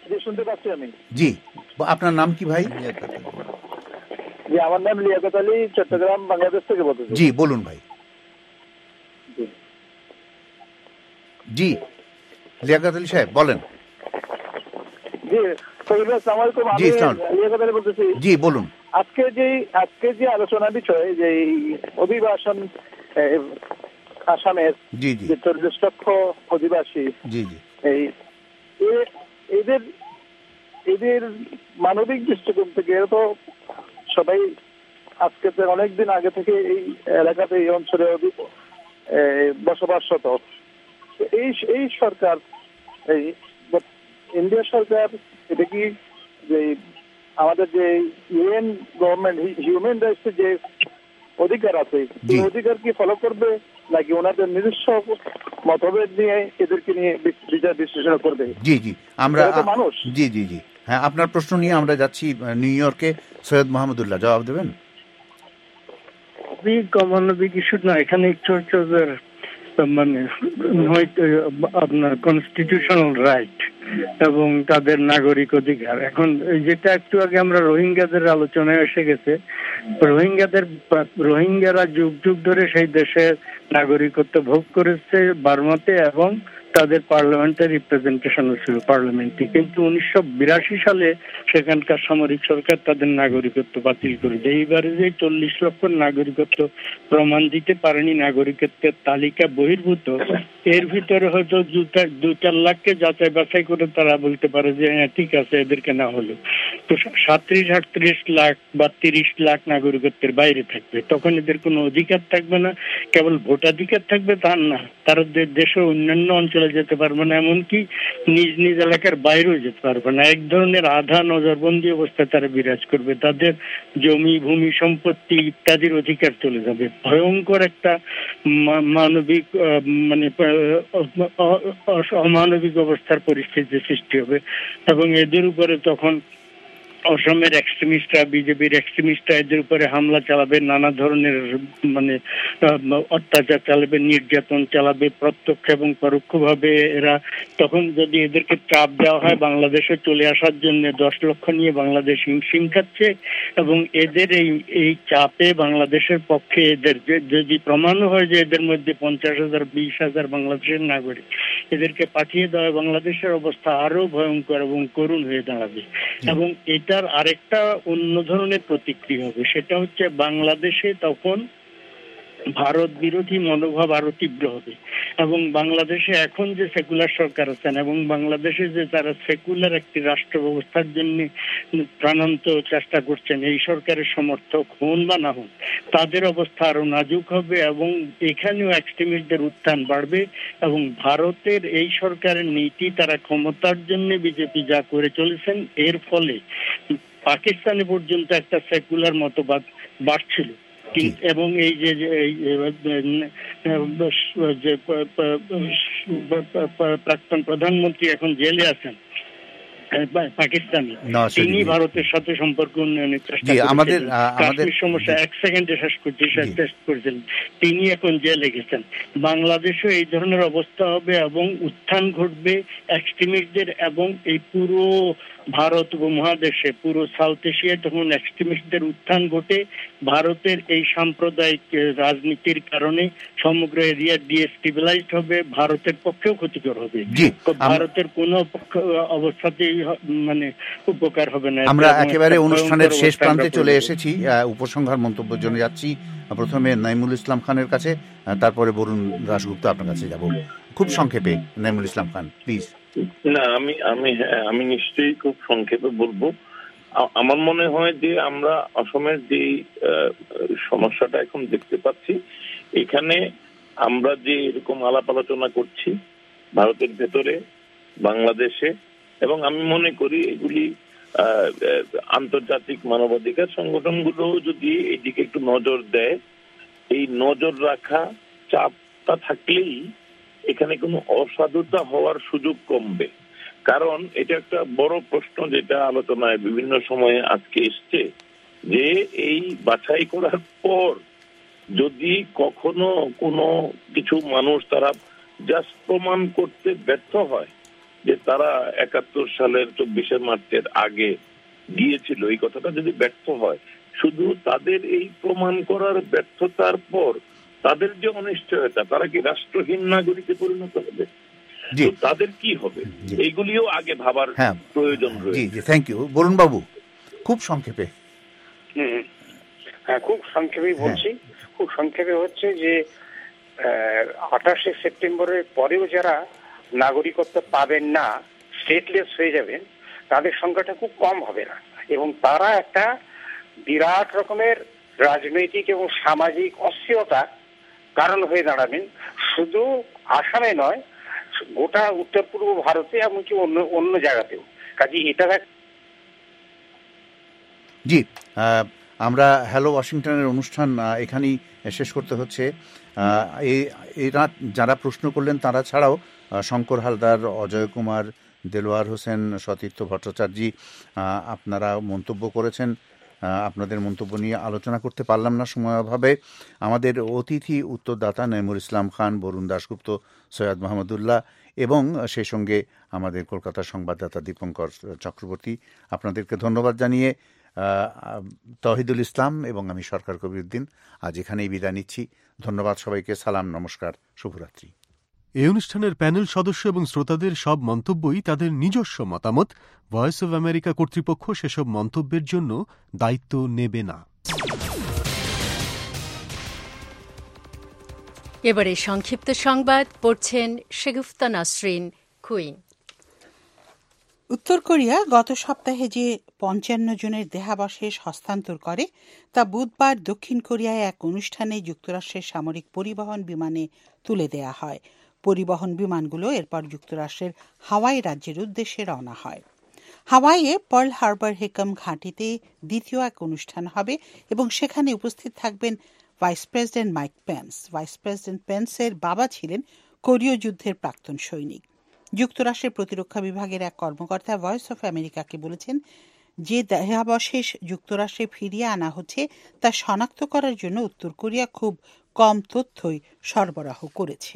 S17: শুনতে পাচ্ছি আমি।
S1: জি, আপনার নাম কি ভাই?
S17: জি, আমার নাম লিয়াকত আলী, চট্টগ্রাম, বাংলাদেশ থেকে বলতেছি।
S1: জি, বলুন ভাই। জি, লিয়াকত আলী সাহেব বলেন।
S17: জি, আসসালামু আলাইকুম, আমি লিয়াকত আলী বলতেছি।
S1: জি, বলুন।
S17: আজকে যে আজকে যে আলোচনা বিষয় যে অভিবাসন আসামের যে চল্লিশ লক্ষ অধিবাসী,
S1: জি জি
S17: এই এদের এদের মানবিক দৃষ্টিকোণ থেকে তো সবাই আজকে অনেকদিন আগে থেকে এই এলাকাতে এই অঞ্চলে বসবাসরত। এই এই সরকার, এই ইন্ডিয়া সরকার, এটা কি যে আমাদের যে ইউএন গভর্নমেন্ট হিউম্যান রাইটসের যে অধিকার আছে এই অধিকার কি ফলো করবে, নাকি ওনাদের নিজস্ব মতভেদ নিয়ে এদেরকে নিয়ে বিচার বিশ্লেষণ করবে?
S1: জি জি আমরা মানুষ জি জি জি হ্যাঁ, আপনার প্রশ্ন নিয়ে আমরা যাচ্ছি নিউ ইয়র্কে। সৈয়দ মাহমুদুল্লাহ জবাব দেবেন।
S14: অমানবিক ইস্যু না, এখানে একটু হচ্ছে মানে আপনার কনস্টিটিউশনাল রাইট এবং তাদের নাগরিক অধিকার। এখন যেটা একটু আগে আমরা রোহিঙ্গাদের আলোচনায় এসে গেছে, রোহিঙ্গাদের রোহিঙ্গারা যুগ যুগ ধরে সেই দেশের নাগরিকত্ব ভোগ করেছে বার্মাতে এবং তাদের পার্লামেন্টের রিপ্রেজেন্টেশন ছিল পার্লামেন্টে, কিন্তু উনিশশো বিরাশি সালে সেখানকার সামরিক সরকার তাদের নাগরিকত্ব বাতিল করে দেয়। এইবারে যে চল্লিশ লক্ষ নাগরিকত্ব প্রমাণ দিতে পারেনি, নাগরিকত্বের তালিকা বহির্ভূত, এর ভিতরে হয়তো দু চার লাখকে যাচাই বাছাই করে তারা বলতে পারে যে হ্যাঁ ঠিক আছে এদেরকে না হলো। তো সাঁত্রিশ আটত্রিশ লাখ বা তিরিশ লাখ নাগরিকত্বের বাইরে থাকবে, তখন এদের কোনো অধিকার থাকবে না, কেবল ভোটাধিকার থাকবে তা না, তারা দেশের অন্যান্য অঞ্চলে যেতে পারবে না, এমনকি নিজ নিজ এলাকার বাইরেও যেতে পারবে না। এক ধরনের আধা নজরবন্দি অবস্থায় তারা বিরাজ করবে, তাদের জমি ভূমি সম্পত্তি ইত্যাদির অধিকার চলে যাবে। ভয়ঙ্কর একটা মানবিক মানে অমানবিক অবস্থার পরিস্থিতি সৃষ্টি হবে এবং এদের উপরে তখন অসমের এক্সট্রিমিস্টরা, বিজেপির এক্সট্রিমিস্টরা এদের উপরে হামলা চালাবে, নানা ধরনের মানে অত্যাচার চালাবে, নির্যাতন চালাবে প্রত্যক্ষ এবং পরোক্ষভাবে। এরা তখন যদি এদেরকে চাপ দেওয়া হয় বাংলাদেশে চলে আসার জন্য, দশ লক্ষ নিয়ে বাংলাদেশ হিমশিম খাচ্ছে এবং এদের এই এই চাপে বাংলাদেশের পক্ষে এদের যদি প্রমাণ হয় যে এদের মধ্যে পঞ্চাশ হাজার বিশ হাজার বাংলাদেশের নাগরিক, এদেরকে পাঠিয়ে দেওয়া বাংলাদেশের অবস্থা আরো ভয়ঙ্কর এবং করুণ হয়ে দাঁড়াবে। এবং এটা আরেকটা অন্য ধরনের প্রতিক্রিয়া হবে, সেটা হচ্ছে বাংলাদেশে তখন ভারত বিরোধী মনোভাব আরো তীব্র হবে এবং বাংলাদেশে এখন যে সেকুলার সরকার আছেন এবং বাংলাদেশে যে তারা সেকুলার একটি রাষ্ট্র ব্যবস্থার জন্য প্রাণান্ত চেষ্টা করছেন, এই সরকারের সমর্থক হন বা না হন, তাদের অবস্থা আরো নাজুক হবে এবং এখানেও এক্সট্রিমিস্টদের উত্থান বাড়বে এবং ভারতের এই সরকারের নীতি, তারা ক্ষমতার জন্য বিজেপি যা করে চলেছেন, এর ফলে পাকিস্তানে পর্যন্ত একটা সেকুলার মতবাদ বাড়ছিল এবং এই যে প্রাক্তন প্রধানমন্ত্রী এখন জেলে আছেন পাকিস্তানি, তিনি ভারতের সাথে সম্পর্ক উন্নয়নের চেষ্টা করেছেন, কাশ্মীর সমস্যা এক সেকেন্ডে শেষ করতে শেষ করেছেন, তিনি এখন জেলে গেছেন। বাংলাদেশও এই ধরনের অবস্থা হবে এবং উত্থান ঘটবে এক্সট্রিমিস্টদের এবং এই পুরো ভারত উপমহাদেশে, পুরো সাউথ এশিয়ায় তখন এক্সট্রিমিস্টদের উত্থান ঘটে ভারতের এই সাম্প্রদায়িক রাজনীতির কারণে সমগ্র এরিয়া ডিস্টেবিলাইজড হবে, ভারতের পক্ষেও ক্ষতিকর হবে, ভারতের কোনো অবস্থাতেই মানে উপকার হবে না।
S1: আমরা একেবারে অনুষ্ঠানের শেষ প্রান্তে চলে এসেছি, উপসংহার মন্তব্যের জন্য যাচ্ছি। প্রথমে নাইমুল ইসলাম খানের কাছে, তারপরে বরুণ দাশগুপ্ত আপনার কাছে যাব। খুব সংক্ষেপে নাইমুল ইসলাম খান প্লিজ।
S13: না, আমি আমি আমি নিশ্চয়ই খুব সংক্ষেপে বলবো। আমার মনে হয় যে আমরা অসমের যে সমস্যাটা এখন দেখতে পাচ্ছি, এখানে আমরা যে এরকম আলাপ আলোচনা করছি ভারতের ভেতরে, বাংলাদেশে, এবং আমি মনে করি এগুলি আন্তর্জাতিক মানবাধিকার সংগঠনগুলো যদি এইদিকে একটু নজর দেয়, এই নজর রাখা চাপটা থাকলেই এখানে কোনো অসাধুতা হওয়ার সুযোগ কমবে। কারণ এটা একটা বড় প্রশ্ন যেটা আলোচনায় বিভিন্ন সময়ে আজকে এসছে, যে এই বাছাই করার পর যদি কখনো কোনো কিছু মানুষ তারা জাস্ট প্রমাণ করতে ব্যর্থ হয় যে তারা একাত্তর সালের চব্বিশে মার্চের আগে গিয়েছিল, এই কথাটা যদি ব্যর্থ হয়, শুধু তাদের এই প্রমাণ করার ব্যর্থতার পর তাদের যে অনিশ্চয়তা, তারা কি রাষ্ট্রহীন নাগরিকে পরিণত হবে, তাদের কি হবে, এইগুলিও আগে ভাবার প্রয়োজন রয়েছে।
S1: Thank you. বরুণ বাবু, খুব সংক্ষেপে।
S12: হ্যাঁ, খুব সংক্ষেপে বলছি। খুব সংক্ষেপে হচ্ছে যে আঠাশে সেপ্টেম্বরের পরেও যারা নাগরিকত্ব পাবেন না, স্টেটলেস হয়ে যাবেন, তাদের সংখ্যাটা খুব কম হবে না, এবং তারা একটা বিরাট রকমের রাজনৈতিক এবং সামাজিক অস্থিরতা কারণ হয়ে দাঁড়াবেন, শুধু আসামে নয়, গোটা উত্তর পূর্ব ভারতে এমনকি অন্য অন্য জায়গাতেও। কাজে এটা
S1: জি, আমরা হ্যালো ওয়াশিংটনের অনুষ্ঠান এখানেই শেষ করতে হচ্ছে। এরা যারা প্রশ্ন করলেন তারা ছাড়াও শঙ্কর হালদার, অজয় কুমার, দেলোয়ার হোসেন, সতীর্থ ভট্টাচার্য, আপনারা মন্তব্য করেছেন। আপনাদের মন্তব্য নিয়ে আলোচনা করতে পারলাম না সময় অভাবে। আমাদের অতিথি উত্তরদাতা নঈমুল ইসলাম খান, বরুণ দাশগুপ্ত, সৈয়দ মাহমুদুল্লাহ এবং সেই সঙ্গে আমাদের কলকাতার সংবাদদাতা দীপঙ্কর চক্রবর্তী, আপনাদেরকে ধন্যবাদ জানিয়ে তৌহিদুল ইসলাম এবং আমি সরকার কবিরউদ্দিন আজ এখানেই বিদায় নিচ্ছি। ধন্যবাদ সবাইকে। সালাম, নমস্কার, শুভরাত্রি।
S18: এই অনুষ্ঠানের প্যানেল সদস্য এবং শ্রোতাদের সব মন্তব্যই তাদের নিজস্ব মতামত। ভয়েস অব আমেরিকা কর্তৃপক্ষ সেসব মন্তব্যের জন্য দায়িত্ব নেবে না।
S2: এবারে সংক্ষিপ্ত সংবাদ পড়ছেন শেগুফতা নাসরিন কুইন।
S5: উত্তর কোরিয়া গত সপ্তাহে যে পঞ্চান্ন জনের দেহাবশেষ হস্তান্তর করে তা বুধবার দক্ষিণ কোরিয়ায় এক অনুষ্ঠানে যুক্তরাষ্ট্রের সামরিক পরিবহন বিমানে তুলে দেয়া হয়। পরিবহন বিমানগুলো এরপর যুক্তরাষ্ট্রের হাওয়াই রাজ্যের উদ্দেশ্যে রওনা হয়। হাওয়াইয়ে পার্ল হারবার হেকম ঘাঁটিতে দ্বিতীয় এক অনুষ্ঠান হবে এবং সেখানে উপস্থিত থাকবেন vice president Mike Pence. Vice president পেন্সের বাবা ছিলেন কোরীয় যুদ্ধের প্রাক্তন সৈনিক। যুক্তরাষ্ট্রের প্রতিরক্ষা বিভাগের এক কর্মকর্তা ভয়েস অফ আমেরিকাকে বলেছেন, যে দেহাবশেষ যুক্তরাষ্ট্রে ফিরিয়ে আনা হচ্ছে তা শনাক্ত করার জন্য উত্তর কোরিয়া খুব কম তথ্যই সরবরাহ করেছে।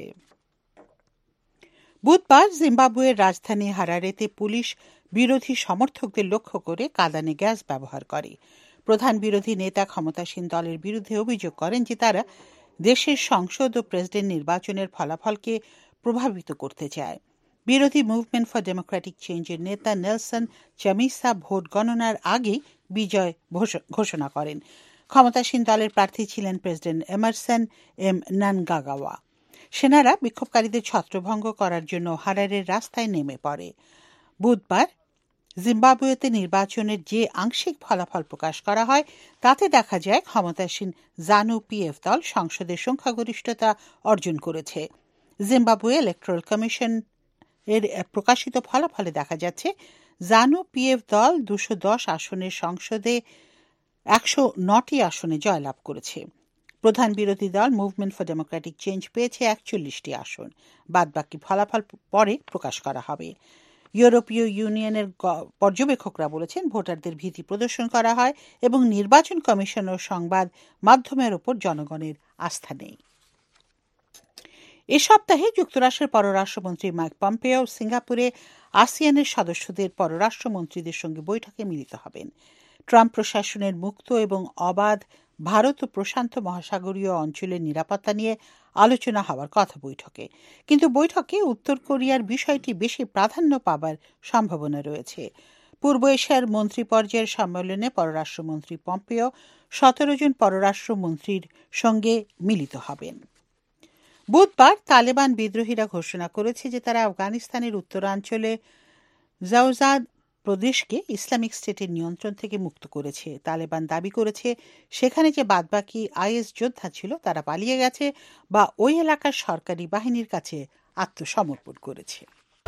S5: বুধবার জিম্বাবুয়ের রাজধানী হারারেতে পুলিশ বিরোধী সমর্থকদের লক্ষ্য করে কাঁদানে গ্যাস ব্যবহার করে। প্রধান বিরোধী নেতা ক্ষমতাসীন দলের বিরুদ্ধে অভিযোগ করেন যে তারা দেশের সংসদ ও প্রেসিডেন্ট নির্বাচনের ফলাফলকে প্রভাবিত করতে চায়। বিরোধী মুভমেন্ট ফর ডেমোক্রেটিক চেঞ্জের নেতা নেলসন চামিসা ভোট গণনার আগেই বিজয় ঘোষণা করেন। ক্ষমতাসীন দলের প্রার্থী ছিলেন প্রেসিডেন্ট এমারসন এম নানগাগাওয়া। সেনারা বিক্ষোভকারীদের ছত্রভঙ্গ করার জন্য হারারের রাস্তায় নেমে পড়ে। বুধবার জিম্বাবুয়েতে নির্বাচনের যে আংশিক ফলাফল প্রকাশ করা হয় তাতে দেখা যায় ক্ষমতাসীন জানু পিএফ দল সংসদে সংখ্যাগরিষ্ঠতা অর্জন করেছে। জিম্বাবুয়ে ইলেকট্রাল কমিশন এর প্রকাশিত ফলাফলে দেখা যাচ্ছে জানু পিএফ দল দুশো দশ আসনের সংসদে একশো নটি আসনে জয়লাভ করেছে। প্রধান বিরোধী দল মুভমেন্ট ফর ডেমোক্রেটিক চেঞ্জ পেয়েছে একচল্লিশটি আসন। বাদবাকি ফলাফল পরে প্রকাশ করা হবে। ইউরোপীয় ইউনিয়নের পর্যবেক্ষকরা বলেছেন ভোটারদের ভীতি প্রদর্শন করা হয় এবং নির্বাচন কমিশন ও সংবাদ মাধ্যমের ওপর জনগণের আস্থা নেই। এ সপ্তাহে যুক্তরাষ্ট্রের পররাষ্ট্রমন্ত্রী মাইক পম্পেও সিঙ্গাপুরে আসিয়ানের সদস্যদের পররাষ্ট্রমন্ত্রীদের সঙ্গে বৈঠকে মিলিত হবেন। ট্রাম্প প্রশাসনের মুক্ত এবং অবাধ ভারত ও প্রশান্ত মহাসাগরীয় অঞ্চলের নিরাপত্তা নিয়ে আলোচনা হওয়ার কথা বৈঠকে। কিন্তু বৈঠকে উত্তর কোরিয়ার বিষয়টি বেশি প্রাধান্য পাবার সম্ভাবনা রয়েছে। পূর্ব এশিয়ার মন্ত্রী পর্যায়ের সম্মেলনে পররাষ্ট্রমন্ত্রী পম্পেও সতেরো জন পররাষ্ট্রমন্ত্রীর সঙ্গে মিলিত হবেন। বুধবার তালেবান বিদ্রোহীরা ঘোষণা করেছে যে তারা আফগানিস্তানের উত্তরাঞ্চলে জাওজাদ প্রদেশকে ইসলামিক স্টেটের নিয়ন্ত্রণ থেকে মুক্ত করেছে। তালেবান দাবি করেছে সেখানে যে বাদবাকি আইএস যোদ্ধা ছিল তারা পালিয়ে গেছে বা ওই এলাকার সরকারি বাহিনীর কাছে আত্মসমর্পণ করেছে।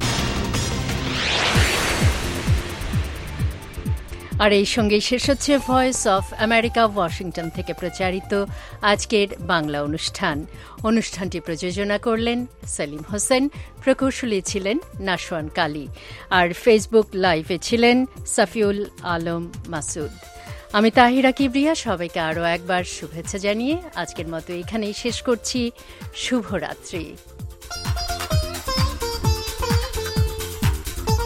S2: আর এই সঙ্গেই শেষ হচ্ছে ভয়েস অফ আমেরিকা ওয়াশিংটন থেকে প্রচারিত আজকের বাংলা অনুষ্ঠান। অনুষ্ঠানটি প্রযোজনা করলেন সেলিম হোসেন, প্রকৌশলী ছিলেন নাশওয়ান কালী, আর ফেসবুক লাইভে ছিলেন সাফিউল আলম মাসুদ। আমি তাহিরা কিবরিয়া সবাইকে আরও একবার শুভেচ্ছা জানিয়ে আজকের মতো এখানেই শেষ করছি। শুভরাত্রি।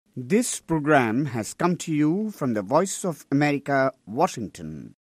S19: This program has come to you from the Voice of America, Washington.